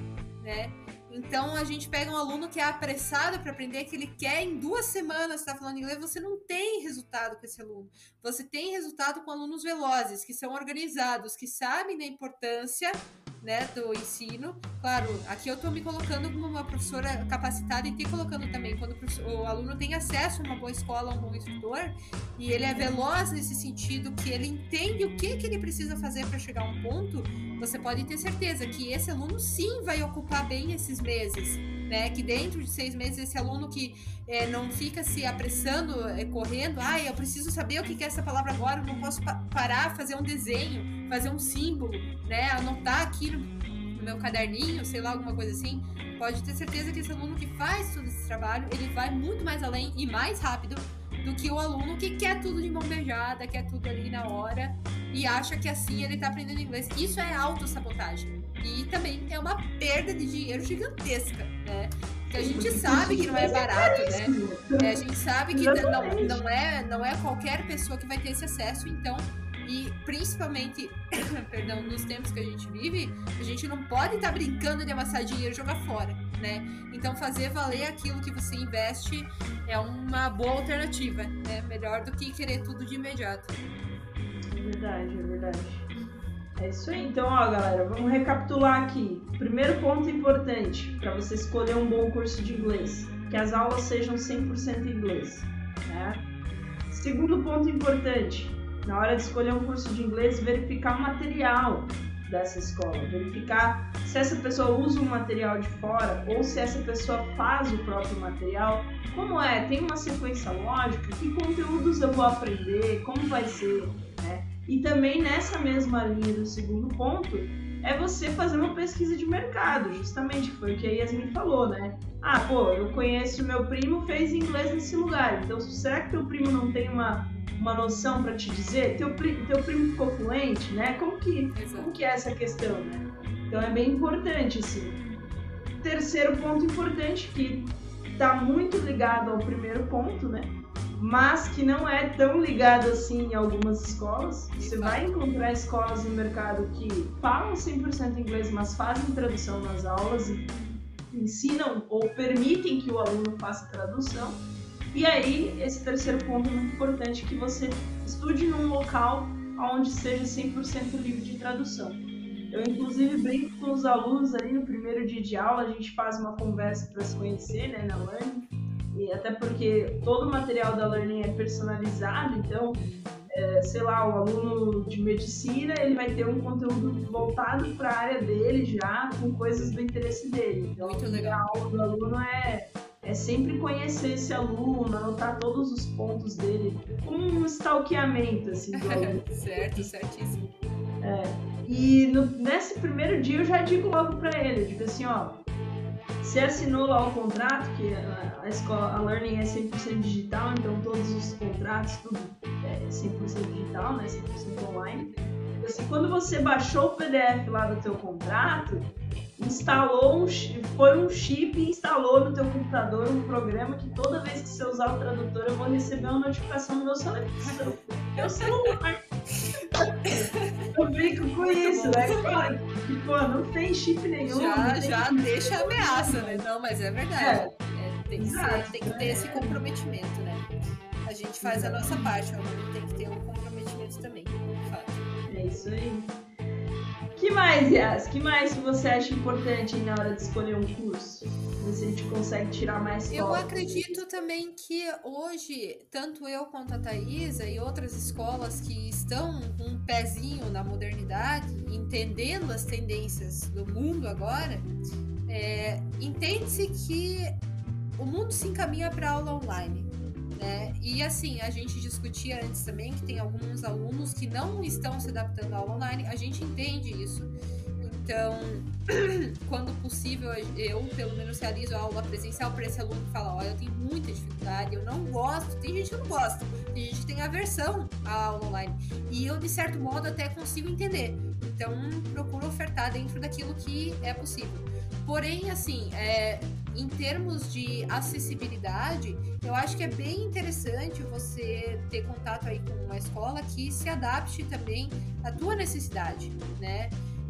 né? Então a gente pega um aluno que é apressado para aprender, que ele quer em 2 semanas estar falando inglês, você não tem resultado com esse aluno. Você tem resultado com alunos velozes, que são organizados, que sabem da importância, né, do ensino. Claro, aqui eu estou me colocando como uma professora capacitada e te colocando também, quando o aluno tem acesso a uma boa escola, a um bom instrutor, e ele é veloz nesse sentido, que ele entende o que ele precisa fazer para chegar a um ponto, você pode ter certeza que esse aluno sim vai ocupar bem esses meses, né? Que dentro de 6 meses esse aluno que não fica se apressando, correndo, eu preciso saber o que é essa palavra agora, eu não posso parar, fazer um desenho, fazer um símbolo, né? Anotar aqui no meu caderninho, sei lá, alguma coisa assim. Pode ter certeza que esse aluno que faz todo esse trabalho, ele vai muito mais além e mais rápido do que o aluno que quer tudo de mão beijada, quer tudo ali na hora e acha que assim ele tá aprendendo inglês. Isso é autossabotagem. E também é uma perda de dinheiro gigantesca, né? Porque a gente sabe que não é barato, né? A gente sabe que não é qualquer pessoa que vai ter esse acesso, então, e principalmente, perdão, nos tempos que a gente vive, a gente não pode estar brincando de amassar dinheiro e jogar fora, né? Então fazer valer aquilo que você investe é uma boa alternativa, né? Melhor do que querer tudo de imediato. É verdade. É isso aí. Então, galera, vamos recapitular aqui. Primeiro ponto importante para você escolher um bom curso de inglês, que as aulas sejam 100% em inglês, né? Segundo ponto importante, na hora de escolher um curso de inglês, verificar o material dessa escola, verificar se essa pessoa usa um material de fora ou se essa pessoa faz o próprio material, como tem uma sequência lógica, que conteúdos eu vou aprender, como vai ser, né? E também nessa mesma linha do segundo ponto, é você fazer uma pesquisa de mercado, justamente, que foi o que a Yasmin falou, né? Eu conheço meu primo, fez inglês nesse lugar, então será que teu primo não tem uma noção para te dizer? Teu primo ficou fluente, né? Como que é essa questão, né? Então é bem importante, assim. Terceiro ponto importante, que está muito ligado ao primeiro ponto, né? Mas que não é tão ligado assim em algumas escolas. Você vai encontrar escolas no mercado que falam 100% inglês, mas fazem tradução nas aulas e ensinam ou permitem que o aluno faça tradução. E aí, esse terceiro ponto é muito importante, que você estude num local onde seja 100% livre de tradução. Eu, inclusive, brinco com os alunos ali no primeiro dia de aula, a gente faz uma conversa para se conhecer, né, na Learning, e até porque todo o material da Learning é personalizado, então sei lá, o aluno de medicina, ele vai ter um conteúdo voltado para a área dele já, com coisas do interesse dele. Então, muito legal. A aula do aluno é sempre conhecer esse aluno, anotar todos os pontos dele, como um stalkeamento, assim, do aluno. Certo, certíssimo. E nesse primeiro dia eu já digo logo para ele, eu digo assim, ó, você assinou lá o contrato, que a escola, a Learning é 100% digital, então todos os contratos, tudo é 100% digital, né, 100% online. Então, assim, quando você baixou o PDF lá do teu contrato, foi um chip e instalou no teu computador um programa que toda vez que você usar o tradutor eu vou receber uma notificação no meu celular. Eu brinco com isso, né? Pô, não tem chip nenhum. Já deixa a ameaça, né? Não, mas é verdade. Tem que ter esse comprometimento, né? A gente faz a nossa parte, o aluno tem que ter um comprometimento também, de fato. É isso aí. Que mais, Yas? Que mais que você acha importante na hora de escolher um curso? Ver se a gente consegue tirar mais fotos. Eu acredito também que hoje, tanto eu quanto a Thaisa e outras escolas que estão com um pezinho na modernidade, entendendo as tendências do mundo agora, entende-se que o mundo se encaminha para aula online. Né? E assim, a gente discutia antes também que tem alguns alunos que não estão se adaptando à aula online, a gente entende isso. Então, quando possível, eu pelo menos realizo a aula presencial para esse aluno que fala, ó, eu tenho muita dificuldade, eu não gosto, tem gente que não gosta, tem gente que tem aversão à aula online. E eu, de certo modo, até consigo entender. Então, procuro ofertar dentro daquilo que é possível. Porém, assim, em termos de acessibilidade, eu acho que é bem interessante você ter contato aí com uma escola que se adapte também à tua necessidade, né?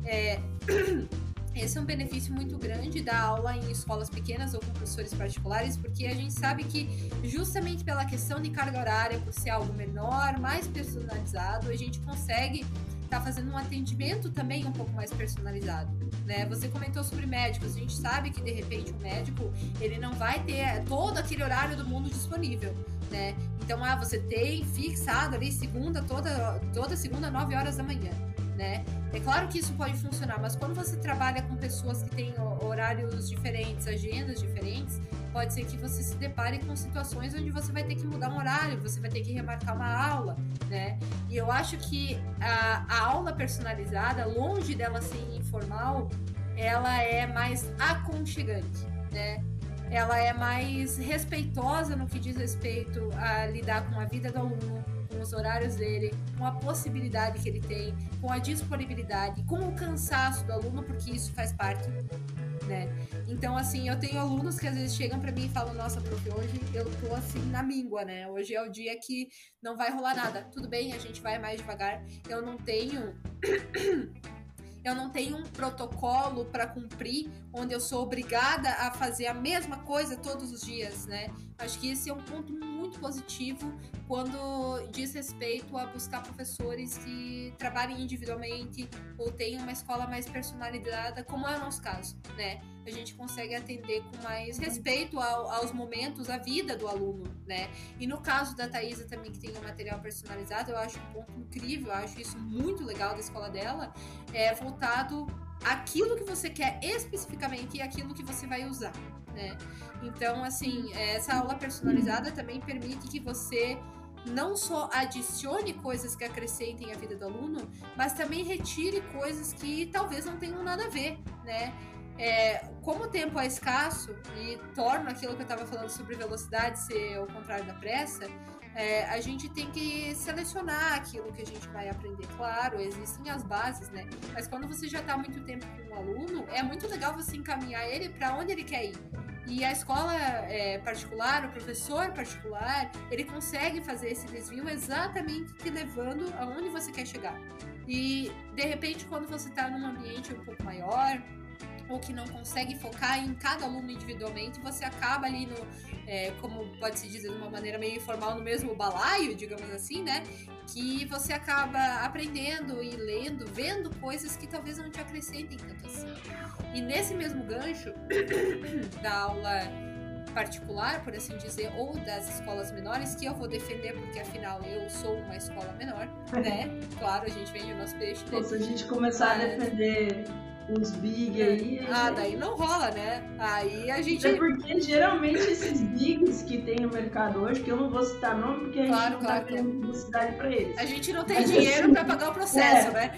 Esse é um benefício muito grande da aula em escolas pequenas ou com professores particulares, porque a gente sabe que justamente pela questão de carga horária, por ser algo menor, mais personalizado, a gente consegue estar fazendo um atendimento também um pouco mais personalizado, né? Você comentou sobre médicos, a gente sabe que de repente o médico, ele não vai ter todo aquele horário do mundo disponível, né? Então, você tem fixado ali toda segunda, 9 horas da manhã, né? É claro que isso pode funcionar, mas quando você trabalha com pessoas que têm horários diferentes, agendas diferentes, pode ser que você se depare com situações onde você vai ter que mudar um horário, você vai ter que remarcar uma aula, né? E eu acho que a aula personalizada, longe dela ser informal, ela é mais aconchegante, né? Ela é mais respeitosa no que diz respeito a lidar com a vida do aluno, com os horários dele, com a possibilidade que ele tem, com a disponibilidade, com o cansaço do aluno, porque isso faz parte, né? Então, assim, eu tenho alunos que às vezes chegam para mim e falam, nossa, prof, hoje eu tô assim na míngua, né? Hoje é o dia que não vai rolar nada. Tudo bem, a gente vai mais devagar. Eu não tenho um protocolo para cumprir, onde eu sou obrigada a fazer a mesma coisa todos os dias, né? Acho que esse é um ponto muito positivo quando diz respeito a buscar professores que trabalhem individualmente ou tenham uma escola mais personalizada, como é o nosso caso, né? A gente consegue atender com mais respeito aos momentos, à vida do aluno, né? E no caso da Thaisa também, que tem um material personalizado, eu acho um ponto incrível, eu acho isso muito legal da escola dela, voltado àquilo que você quer especificamente e aquilo que você vai usar, né? Então, assim, essa aula personalizada também permite que você não só adicione coisas que acrescentem a vida do aluno, mas também retire coisas que talvez não tenham nada a ver, né? Como o tempo é escasso e torna aquilo que eu estava falando sobre velocidade ser o contrário da pressa, a gente tem que selecionar aquilo que a gente vai aprender. Claro, existem as bases, né? Mas quando você já está há muito tempo com um aluno, é muito legal você encaminhar ele para onde ele quer ir. E a escola particular, o professor particular, ele consegue fazer esse desvio exatamente te levando aonde você quer chegar. E, de repente, quando você está num ambiente um pouco maior, ou que não consegue focar em cada aluno individualmente, você acaba ali como pode-se dizer de uma maneira meio informal, no mesmo balaio, digamos assim, né? Que você acaba aprendendo e lendo, vendo coisas que talvez não te acrescentem tanto assim. E nesse mesmo gancho da aula particular, por assim dizer, ou das escolas menores, que eu vou defender, porque afinal eu sou uma escola menor, né? Claro, a gente vende o nosso peixe. Né? Se a gente começar a defender os big aí... daí não rola, né? Aí a gente... É porque geralmente esses bigs que tem no mercado hoje, que eu não vou citar nome, porque a gente não tá ganhando publicidade pra eles. A gente não tem dinheiro pra pagar o processo, né?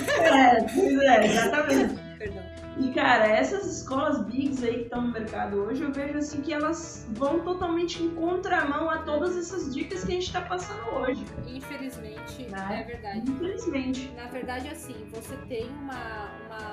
Pois é, exatamente. Perdão. E, cara, essas escolas bigs aí que estão no mercado hoje, eu vejo assim que elas vão totalmente em contramão a todas essas dicas que a gente tá passando hoje. Infelizmente, é verdade. Infelizmente. Na verdade, assim, você tem uma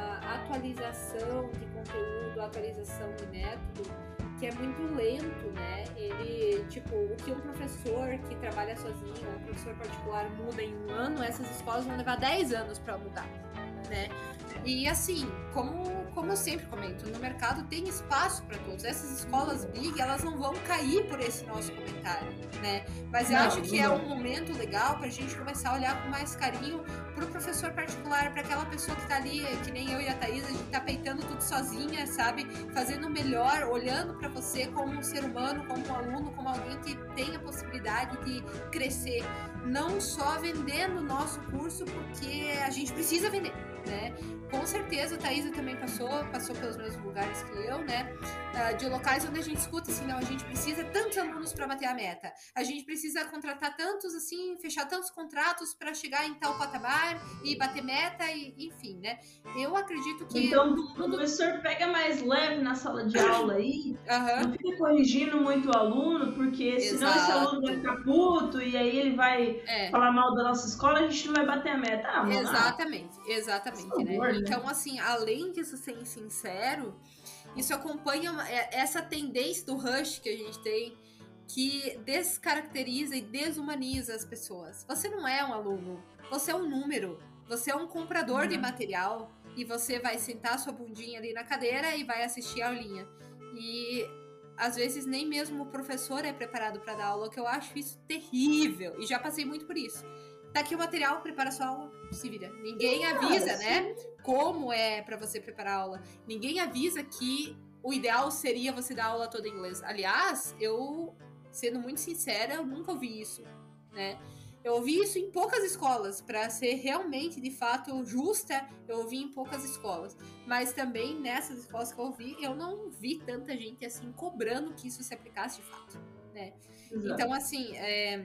atualização de conteúdo, atualização de método, que é muito lento, né? Ele, tipo, o que um professor que trabalha sozinho, um professor particular muda em um ano, essas escolas vão levar 10 anos para mudar, né? E assim, como eu sempre comento, no mercado tem espaço para todos. Essas escolas big, elas não vão cair por esse nosso comentário, né? Mas eu acho que é um momento legal pra gente começar a olhar com mais carinho pro professor particular, para aquela pessoa que tá ali, que nem eu e a Thaís, a gente tá peitando tudo sozinha, sabe? Fazendo o melhor, olhando para você como um ser humano, como um aluno, como alguém que tem a possibilidade de crescer. Não só vendendo o nosso curso porque a gente precisa vender, né? Com certeza a Thaisa também passou pelos mesmos lugares que eu, né? De locais onde a gente escuta assim, não, a gente precisa tantos alunos para bater a meta, a gente precisa contratar tantos, assim, fechar tantos contratos para chegar em tal patamar e bater meta, e enfim, né? Eu acredito que... Então, o professor pega mais leve na sala de aula aí, não fica corrigindo muito o aluno, porque senão esse aluno vai ficar puto e aí ele vai falar mal da nossa escola, a gente não vai bater a meta. Exatamente, né? Então, assim, além disso ser insincero, isso acompanha essa tendência do rush que a gente tem, que descaracteriza e desumaniza as pessoas. Você não é um aluno, você é um número, você é um comprador de material e você vai sentar sua bundinha ali na cadeira e vai assistir a aulinha. E às vezes nem mesmo o professor é preparado para dar aula, que eu acho isso terrível, e já passei muito por isso. Tá aqui o material, prepara sua aula, se vira. Ninguém avisa, né? Como é pra você preparar a aula. Ninguém avisa que o ideal seria você dar aula toda em inglês. Aliás, eu, sendo muito sincera, eu nunca ouvi isso, né? Eu ouvi isso em poucas escolas. Pra ser realmente, de fato, justa, eu ouvi em poucas escolas. Mas também, nessas escolas que eu ouvi, eu não vi tanta gente, assim, cobrando que isso se aplicasse de fato, né? Exato. Então, assim,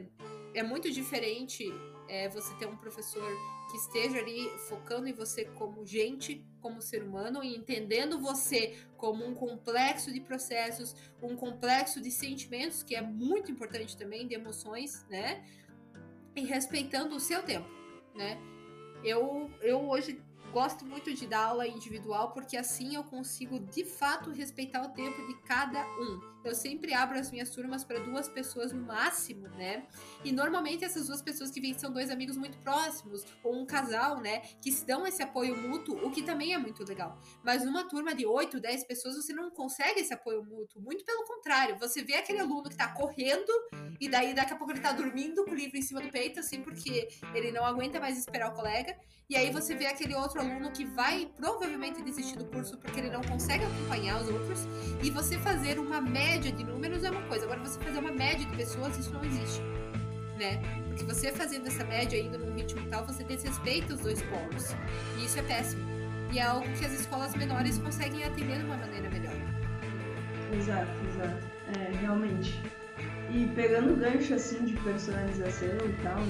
é muito diferente... você ter um professor que esteja ali focando em você como gente, como ser humano, e entendendo você como um complexo de processos, um complexo de sentimentos, que é muito importante também, de emoções, né? E respeitando o seu tempo, né? Eu hoje gosto muito de dar aula individual, porque assim eu consigo, de fato, respeitar o tempo de cada um. Eu sempre abro as minhas turmas para 2 pessoas no máximo, né? E normalmente essas 2 pessoas que vêm são 2 amigos muito próximos, ou um casal, né? Que se dão esse apoio mútuo, o que também é muito legal. Mas numa turma de 8, 10 pessoas, você não consegue esse apoio mútuo. Muito pelo contrário. Você vê aquele aluno que tá correndo, e daí daqui a pouco ele tá dormindo com o livro em cima do peito, assim, porque ele não aguenta mais esperar o colega. E aí você vê aquele outro aluno que vai provavelmente desistir do curso porque ele não consegue acompanhar os outros. E você fazer uma média de números é uma coisa. Agora, você fazer uma média de pessoas, isso não existe, né? Porque você fazendo essa média ainda num ritmo tal, você desrespeita os 2 polos. E isso é péssimo. E é algo que as escolas menores conseguem atender de uma maneira melhor. Exato. Realmente. E pegando o gancho, assim, de personalização e tal,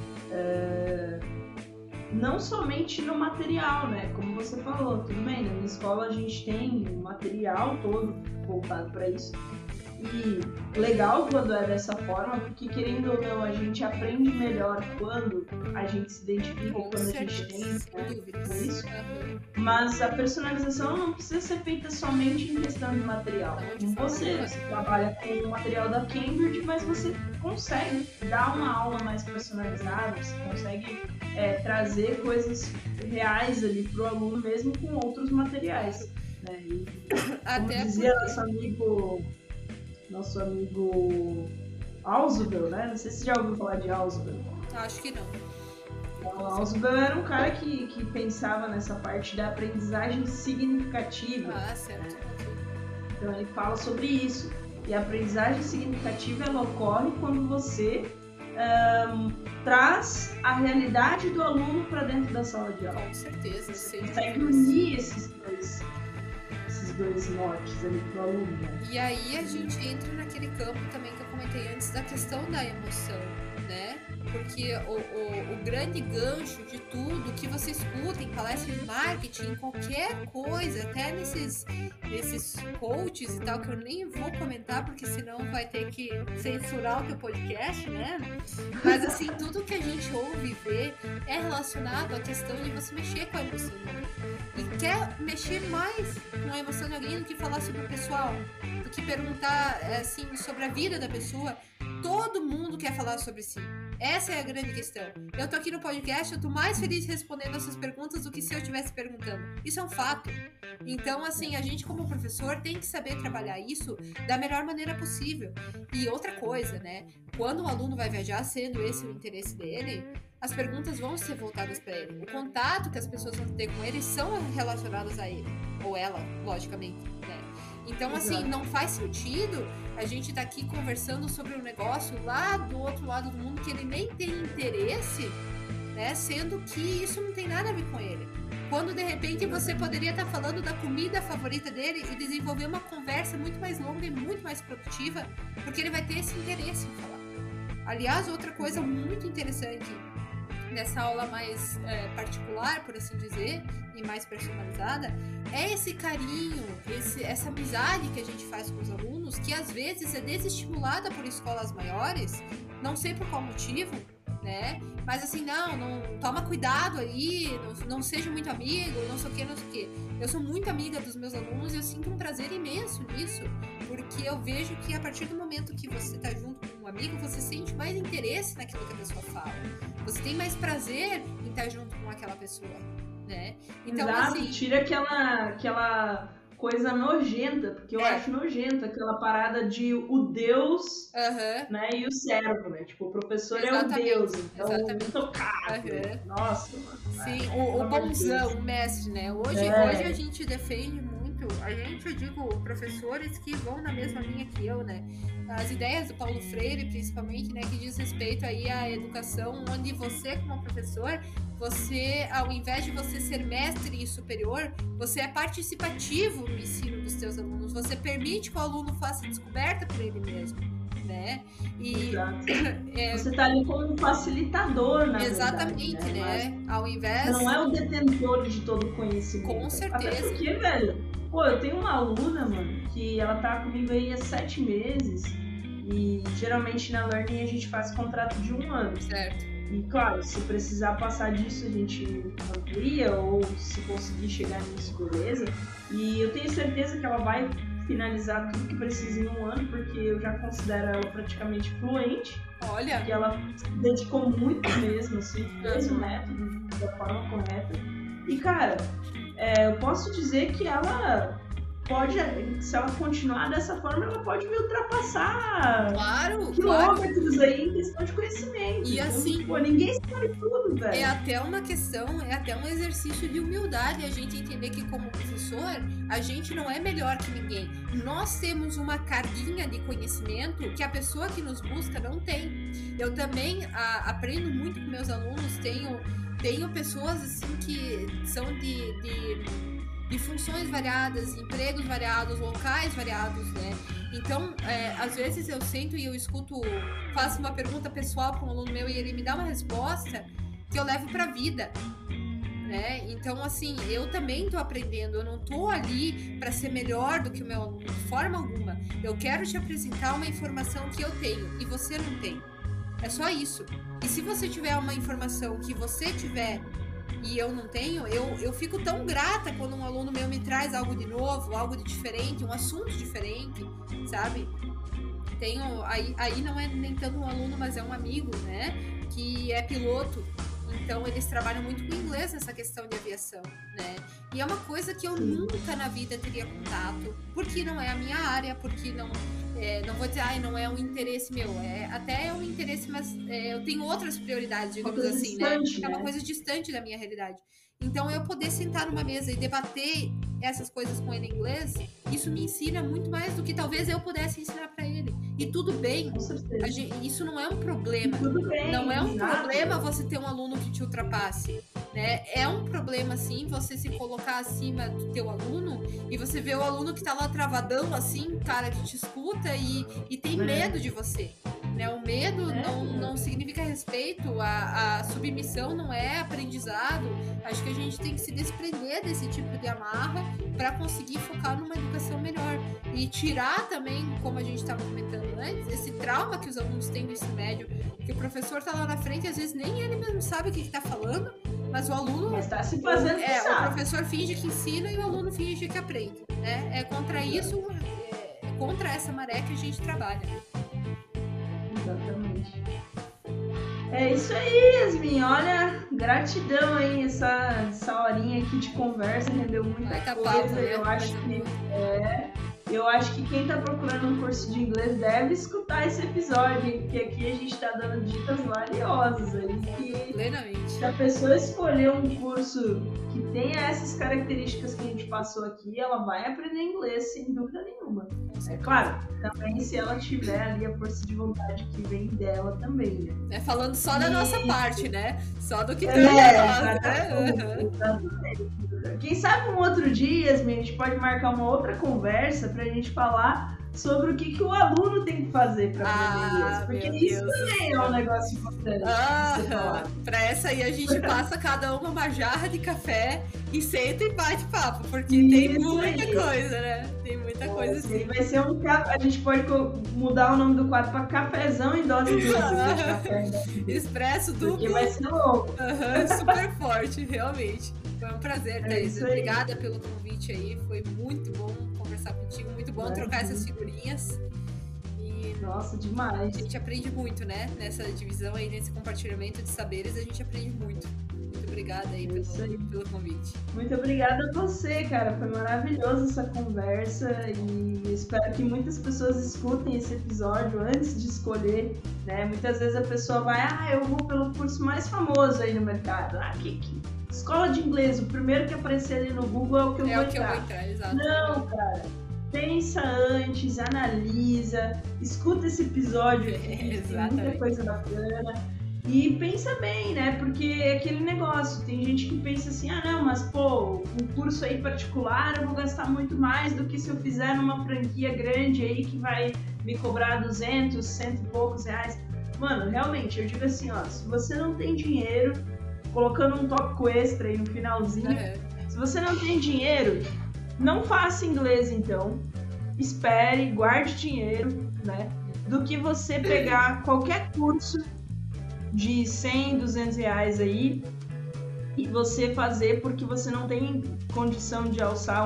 né? Não somente no material, né? Como você falou, tudo bem, na minha escola a gente tem o material todo voltado para isso. E legal quando é dessa forma, porque querendo ou não, a gente aprende melhor quando a gente se identifica, quando a gente tem, né, isso. Mas a personalização não precisa ser feita somente em questão de material. Como você trabalha com o material da Cambridge, mas você consegue dar uma aula mais personalizada, você consegue trazer coisas reais ali para o aluno, mesmo com outros materiais. Né? E, como dizia nosso amigo Ausubel, né? Não sei se você já ouviu falar de Ausubel. Acho que não. O Ausubel era um cara que pensava nessa parte da aprendizagem significativa. Certo. Então ele fala sobre isso. E a aprendizagem significativa, ela ocorre quando você traz a realidade do aluno para dentro da sala de aula. Com certeza. Você consegue unir esses dois nortes ali pro aluno, né? E aí a gente entra naquele campo também que eu comentei antes da questão da emoção, né? Porque o grande gancho de tudo que você escuta em palestra de marketing, em qualquer coisa, até nesses coaches e tal, que eu nem vou comentar, porque senão vai ter que censurar o teu podcast, né? Mas assim, tudo que a gente ouve e vê é relacionado à questão de você mexer com a emoção do alguém. E quer mexer mais com a emoção de alguém do que falar sobre o pessoal, do que perguntar assim, sobre a vida da pessoa. Todo mundo quer falar sobre si. Essa é a grande questão. Eu tô aqui no podcast, eu tô mais feliz respondendo essas perguntas do que se eu estivesse perguntando. Isso é um fato. Então, assim, a gente como professor tem que saber trabalhar isso da melhor maneira possível. E outra coisa, né? Quando o aluno vai viajar, sendo esse o interesse dele, as perguntas vão ser voltadas para ele. O contato que as pessoas vão ter com ele são relacionadas a ele. Ou ela, logicamente, né? Então, assim, não faz sentido a gente tá aqui conversando sobre um negócio lá do outro lado do mundo que ele nem tem interesse, né? Sendo que isso não tem nada a ver com ele. Quando, de repente, você poderia estar falando da comida favorita dele e desenvolver uma conversa muito mais longa e muito mais produtiva, porque ele vai ter esse interesse em falar. Aliás, outra coisa muito interessante nessa aula mais particular, por assim dizer, e mais personalizada, é esse carinho, essa amizade que a gente faz com os alunos, que às vezes é desestimulada por escolas maiores, não sei por qual motivo, né? Mas assim, não toma cuidado aí, não seja muito amigo, não sei o que. Eu sou muito amiga dos meus alunos e eu sinto um prazer imenso nisso, porque eu vejo que a partir do momento que você está junto com um amigo, você sente mais interesse naquilo que a pessoa fala. Você tem mais prazer em estar junto com aquela pessoa, né? Então, exato, assim, tira aquela coisa nojenta, porque eu acho nojenta aquela parada de o Deus, né, e o servo, né? Tipo, o professor é o Deus, então intocável. Nossa, mano. Sim, o bonzão, o mestre, né? Hoje a gente defende muito, eu digo professores que vão na mesma linha que eu, né? As ideias do Paulo Freire, principalmente, né, que diz respeito aí à educação, onde você, como professor, você, ao invés de você ser mestre e superior, você é participativo no ensino dos seus alunos. Você permite que o aluno faça descoberta por ele mesmo, né? E você tá ali como um facilitador, na exatamente, verdade, né? Ao invés... Não é o detentor de todo o conhecimento. Com certeza. Até porque, velho, eu tenho uma aluna, mano, que ela tá comigo aí há 7 meses e geralmente na Learning a gente faz contrato de 1 ano. Certo. E claro, se precisar passar disso, a gente amplia, ou se conseguir chegar nisso, beleza. E eu tenho certeza que ela vai finalizar tudo que precisa em 1 ano, porque eu já considero ela praticamente fluente. Olha! Porque ela se dedicou muito mesmo, assim, fez o método da forma correta. E, cara, eu posso dizer que ela pode, se ela continuar dessa forma, ela pode me ultrapassar quilômetros aí em questão de conhecimento. E então, assim, ninguém sabe tudo, velho. É até uma questão, é até um exercício de humildade a gente entender que como professor, a gente não é melhor que ninguém. Nós temos uma carguinha de conhecimento que a pessoa que nos busca não tem. Eu também aprendo muito com meus alunos, tenho pessoas assim que são de funções variadas, empregos variados, locais variados, né? Então, às vezes eu sento e eu escuto, faço uma pergunta pessoal para um aluno meu e ele me dá uma resposta que eu levo para a vida, né? Então, assim, eu também estou aprendendo, eu não estou ali para ser melhor do que o meu aluno, de forma alguma. Eu quero te apresentar uma informação que eu tenho e você não tem. É só isso. E se você tiver uma informação que você tiver e eu não tenho, eu fico tão grata quando um aluno meu me traz algo de novo, algo de diferente, um assunto diferente, sabe? Tenho, aí não é nem tanto um aluno, mas é um amigo, né? Que é piloto, então eles trabalham muito com inglês nessa questão de aviação, né? E é uma coisa que eu nunca na vida teria contato, porque não é a minha área, porque não vou dizer, não é um interesse meu, até é um interesse, mas eu tenho outras prioridades, digamos assim, distante, né? É uma coisa distante da minha realidade. Então, eu poder sentar numa mesa e debater essas coisas com ele em inglês, isso me ensina muito mais do que talvez eu pudesse ensinar para ele. E tudo bem, isso não é um problema. Não é um problema você ter um aluno que te ultrapasse, né? É um problema, sim, você se colocar acima do teu aluno e você vê o aluno que tá lá travadão, assim, cara, que te escuta e tem medo de você. Né? O medo não significa respeito, a submissão não é aprendizado. Acho que a gente tem que se desprender desse tipo de amarra para conseguir focar numa educação melhor e tirar também, como a gente estava comentando antes, esse trauma que os alunos têm no ensino médio, que o professor tá lá na frente e às vezes nem ele mesmo sabe o que tá falando, mas o aluno está se fazendo o professor finge que ensina e o aluno finge que aprende, né? É contra isso, é contra essa maré que a gente trabalha. Exatamente. É isso aí, Yasmin. Olha, gratidão aí, essa horinha aqui de conversa, rendeu muita coisa. Né? Eu acho que quem está procurando um curso de inglês deve escutar esse episódio, porque aqui a gente está dando dicas valiosas aí. Que se a pessoa escolher um curso que tenha essas características que a gente passou aqui, ela vai aprender inglês sem dúvida nenhuma. É claro, também se ela tiver ali a força de vontade que vem dela também, né? É falando só da nossa parte, né? Só do que tem nós, né? Exatamente. Quem sabe um outro dia, Yasmin, a gente pode marcar uma outra conversa pra gente falar sobre o que o aluno tem que fazer para aprender inglês. Porque isso também é um negócio importante. Para essa aí a gente passa cada uma jarra de café e senta e bate papo, porque tem muita coisa, né? Tem muita coisa assim. Vai ser a gente pode mudar o nome do quadro para cafezão em dose dupla. Expresso duplo. Porque vai ser louco. Super forte, realmente. Foi um prazer, Thaís. Obrigada pelo convite aí. Foi muito bom conversar contigo. Muito bom trocar essas figurinhas. E nossa, demais. A gente aprende muito, né? Nessa divisão aí, nesse compartilhamento de saberes, a gente aprende muito. Muito obrigada aí pelo convite. Muito obrigada a você, cara. Foi maravilhoso essa conversa e espero que muitas pessoas escutem esse episódio antes de escolher, né? Muitas vezes a pessoa vai, eu vou pelo curso mais famoso aí no mercado. Que escola de inglês, o primeiro que aparecer ali no Google é o que eu vou entrar. Exato. Não, cara. Pensa antes, analisa, escuta esse episódio aqui, tem muita coisa bacana. E pensa bem, né? Porque é aquele negócio, tem gente que pensa assim, não, mas pô, um curso aí particular eu vou gastar muito mais do que se eu fizer numa franquia grande aí que vai me cobrar 200, 100 e poucos reais. Mano, realmente, eu digo assim, se você não tem dinheiro, colocando um tópico extra aí no finalzinho, se você não tem dinheiro, não faça inglês então, espere, guarde dinheiro, né? Do que você pegar qualquer curso de 100, 200 reais aí e você fazer porque você não tem condição de alçar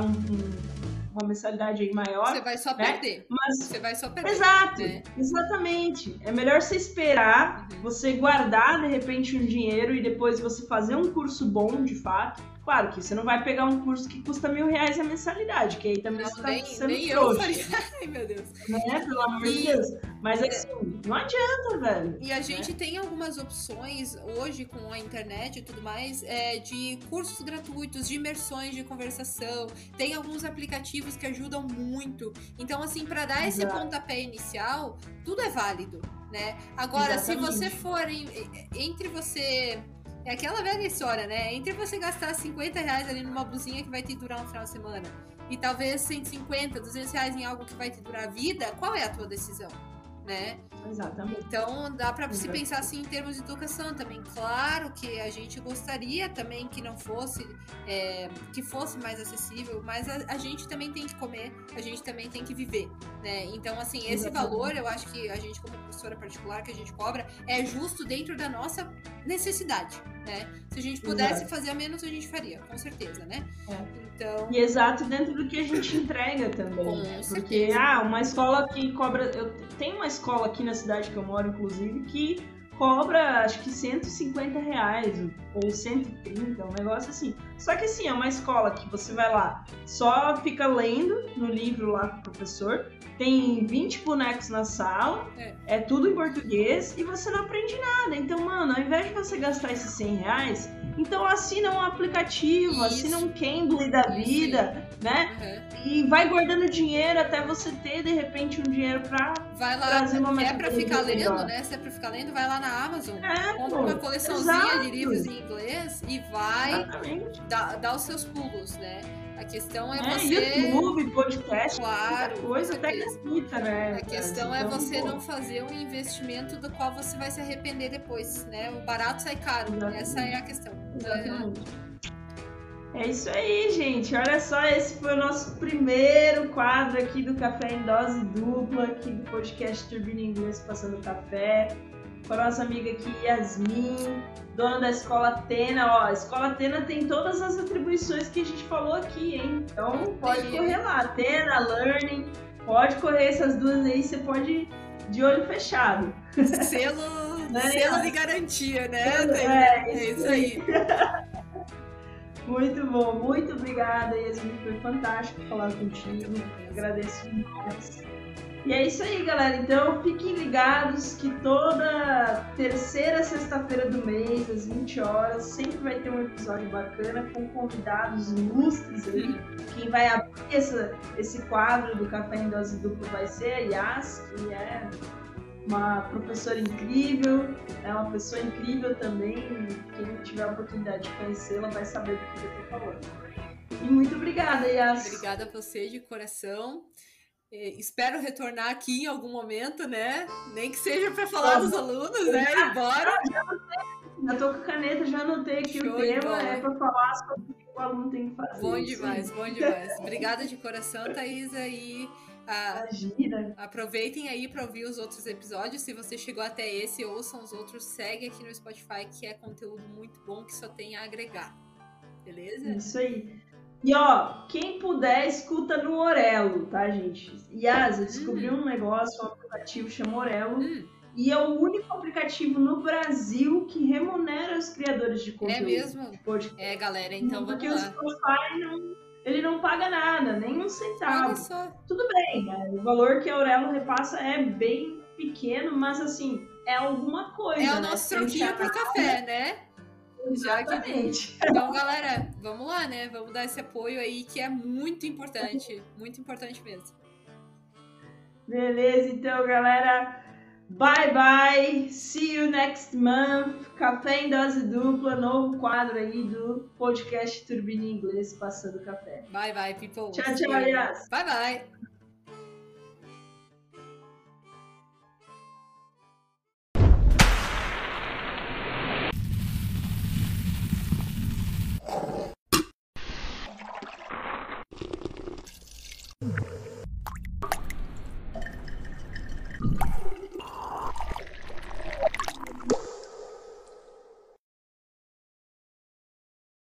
uma mensalidade aí maior. Você vai só perder. Você vai só perder. Exato, exatamente. É melhor você esperar, você guardar de repente um dinheiro e depois você fazer um curso bom de fato. Claro que você não vai pegar um curso que custa R$1.000 a mensalidade, que aí também você tá sendo nem eu faria. Ai, meu Deus. Né? Pelo amor de Deus. Mas assim, não adianta, velho. E a gente tem algumas opções hoje com a internet e tudo mais, de cursos gratuitos, de imersões de conversação. Tem alguns aplicativos que ajudam muito. Então, assim, para dar esse pontapé inicial, tudo é válido, né? Agora, se você for entre você... É aquela velha história, né? Entre você gastar R$50 ali numa blusinha que vai te durar um final de semana e talvez 150, R$200 em algo que vai te durar a vida, qual é a tua decisão, né? Exatamente. Então dá para se pensar assim em termos de educação também. Claro que a gente gostaria também que não fosse, que fosse mais acessível, mas a gente também tem que comer, a gente também tem que viver, né? Então assim, esse valor, eu acho que a gente como professora particular que a gente cobra é justo dentro da nossa necessidade, né? Se a gente pudesse fazer a menos, a gente faria, com certeza, né? Então... E exato dentro do que a gente entrega também, né? Porque, uma escola que cobra... Tem uma escola aqui na cidade que eu moro, inclusive, que cobra, acho que R$150 ou 130, um negócio assim. Só que assim, é uma escola que você vai lá, só fica lendo no livro lá com o professor, tem 20 bonecos na sala, é tudo em português e você não aprende nada. Então, mano, ao invés de você gastar esses R$100, então assina um aplicativo, assina um Cambly da vida, né? E vai guardando dinheiro até você ter, de repente, um dinheiro pra trazer uma metodologia. É pra ficar lendo, né? Se é pra ficar lendo, vai lá na Amazon, compra uma coleçãozinha de livros em inglês e vai dar os seus pulos, né? A questão é você... YouTube, podcast, claro, coisa até gratuita, né? A questão é você não fazer um investimento do qual você vai se arrepender depois, né? O barato sai caro, essa é a questão. Exatamente. É isso aí, gente. Olha só, esse foi o nosso primeiro quadro aqui do Café em Dose Dupla, aqui do podcast Turbina Inglês Passando Café. Com a nossa amiga aqui, Yasmin, dona da Escola Atena. Ó, a Escola Atena tem todas as atribuições que a gente falou aqui, hein? Então pode correr lá, Atena, Learning, pode correr essas duas aí, você pode ir de olho fechado. Selo de garantia, né? É isso aí. Muito bom, muito obrigada, Yasmin, foi fantástico falar contigo, agradeço demais. E é isso aí, galera, então fiquem ligados que toda terceira sexta-feira do mês, às 20 horas, sempre vai ter um episódio bacana com convidados ilustres aí. Quem vai abrir esse quadro do Café em Dose Dupla vai ser a Yas, que é uma professora incrível, é uma pessoa incrível também, quem tiver a oportunidade de conhecê-la vai saber do que eu estou falando. E muito obrigada, Yas. Obrigada a você de coração. Espero retornar aqui em algum momento, né? Nem que seja para falar dos alunos, né? E bora! Já tô com a caneta, já anotei aqui o tema, é para falar sobre o que o aluno tem que fazer. Bom demais, bom demais. Obrigada de coração, Thaisa, e aproveitem aí para ouvir os outros episódios. Se você chegou até esse, ouçam os outros, segue aqui no Spotify, que é conteúdo muito bom que só tem a agregar. Beleza? Isso aí. E ó, quem puder, escuta no Orelo, tá, gente? Yas, eu descobri um negócio, um aplicativo chama Orelo, e é o único aplicativo no Brasil que remunera os criadores de conteúdo. É mesmo? Galera, então porque vamos lá. Porque o Spotify ele não paga nada, nem um centavo. Tudo bem, né? O valor que a Aurelo repassa é bem pequeno, mas assim, é alguma coisa. É o nosso troquinho pro café, né? Exatamente. Então, galera, vamos lá, né? Vamos dar esse apoio aí que é muito importante mesmo. Beleza, então, galera. Bye, bye. See you next month. Café em Dose Dupla, novo quadro aí do podcast Turbina Inglês Passando Café. Bye, bye, people. Tchau, tchau, Yas. Bye, bye.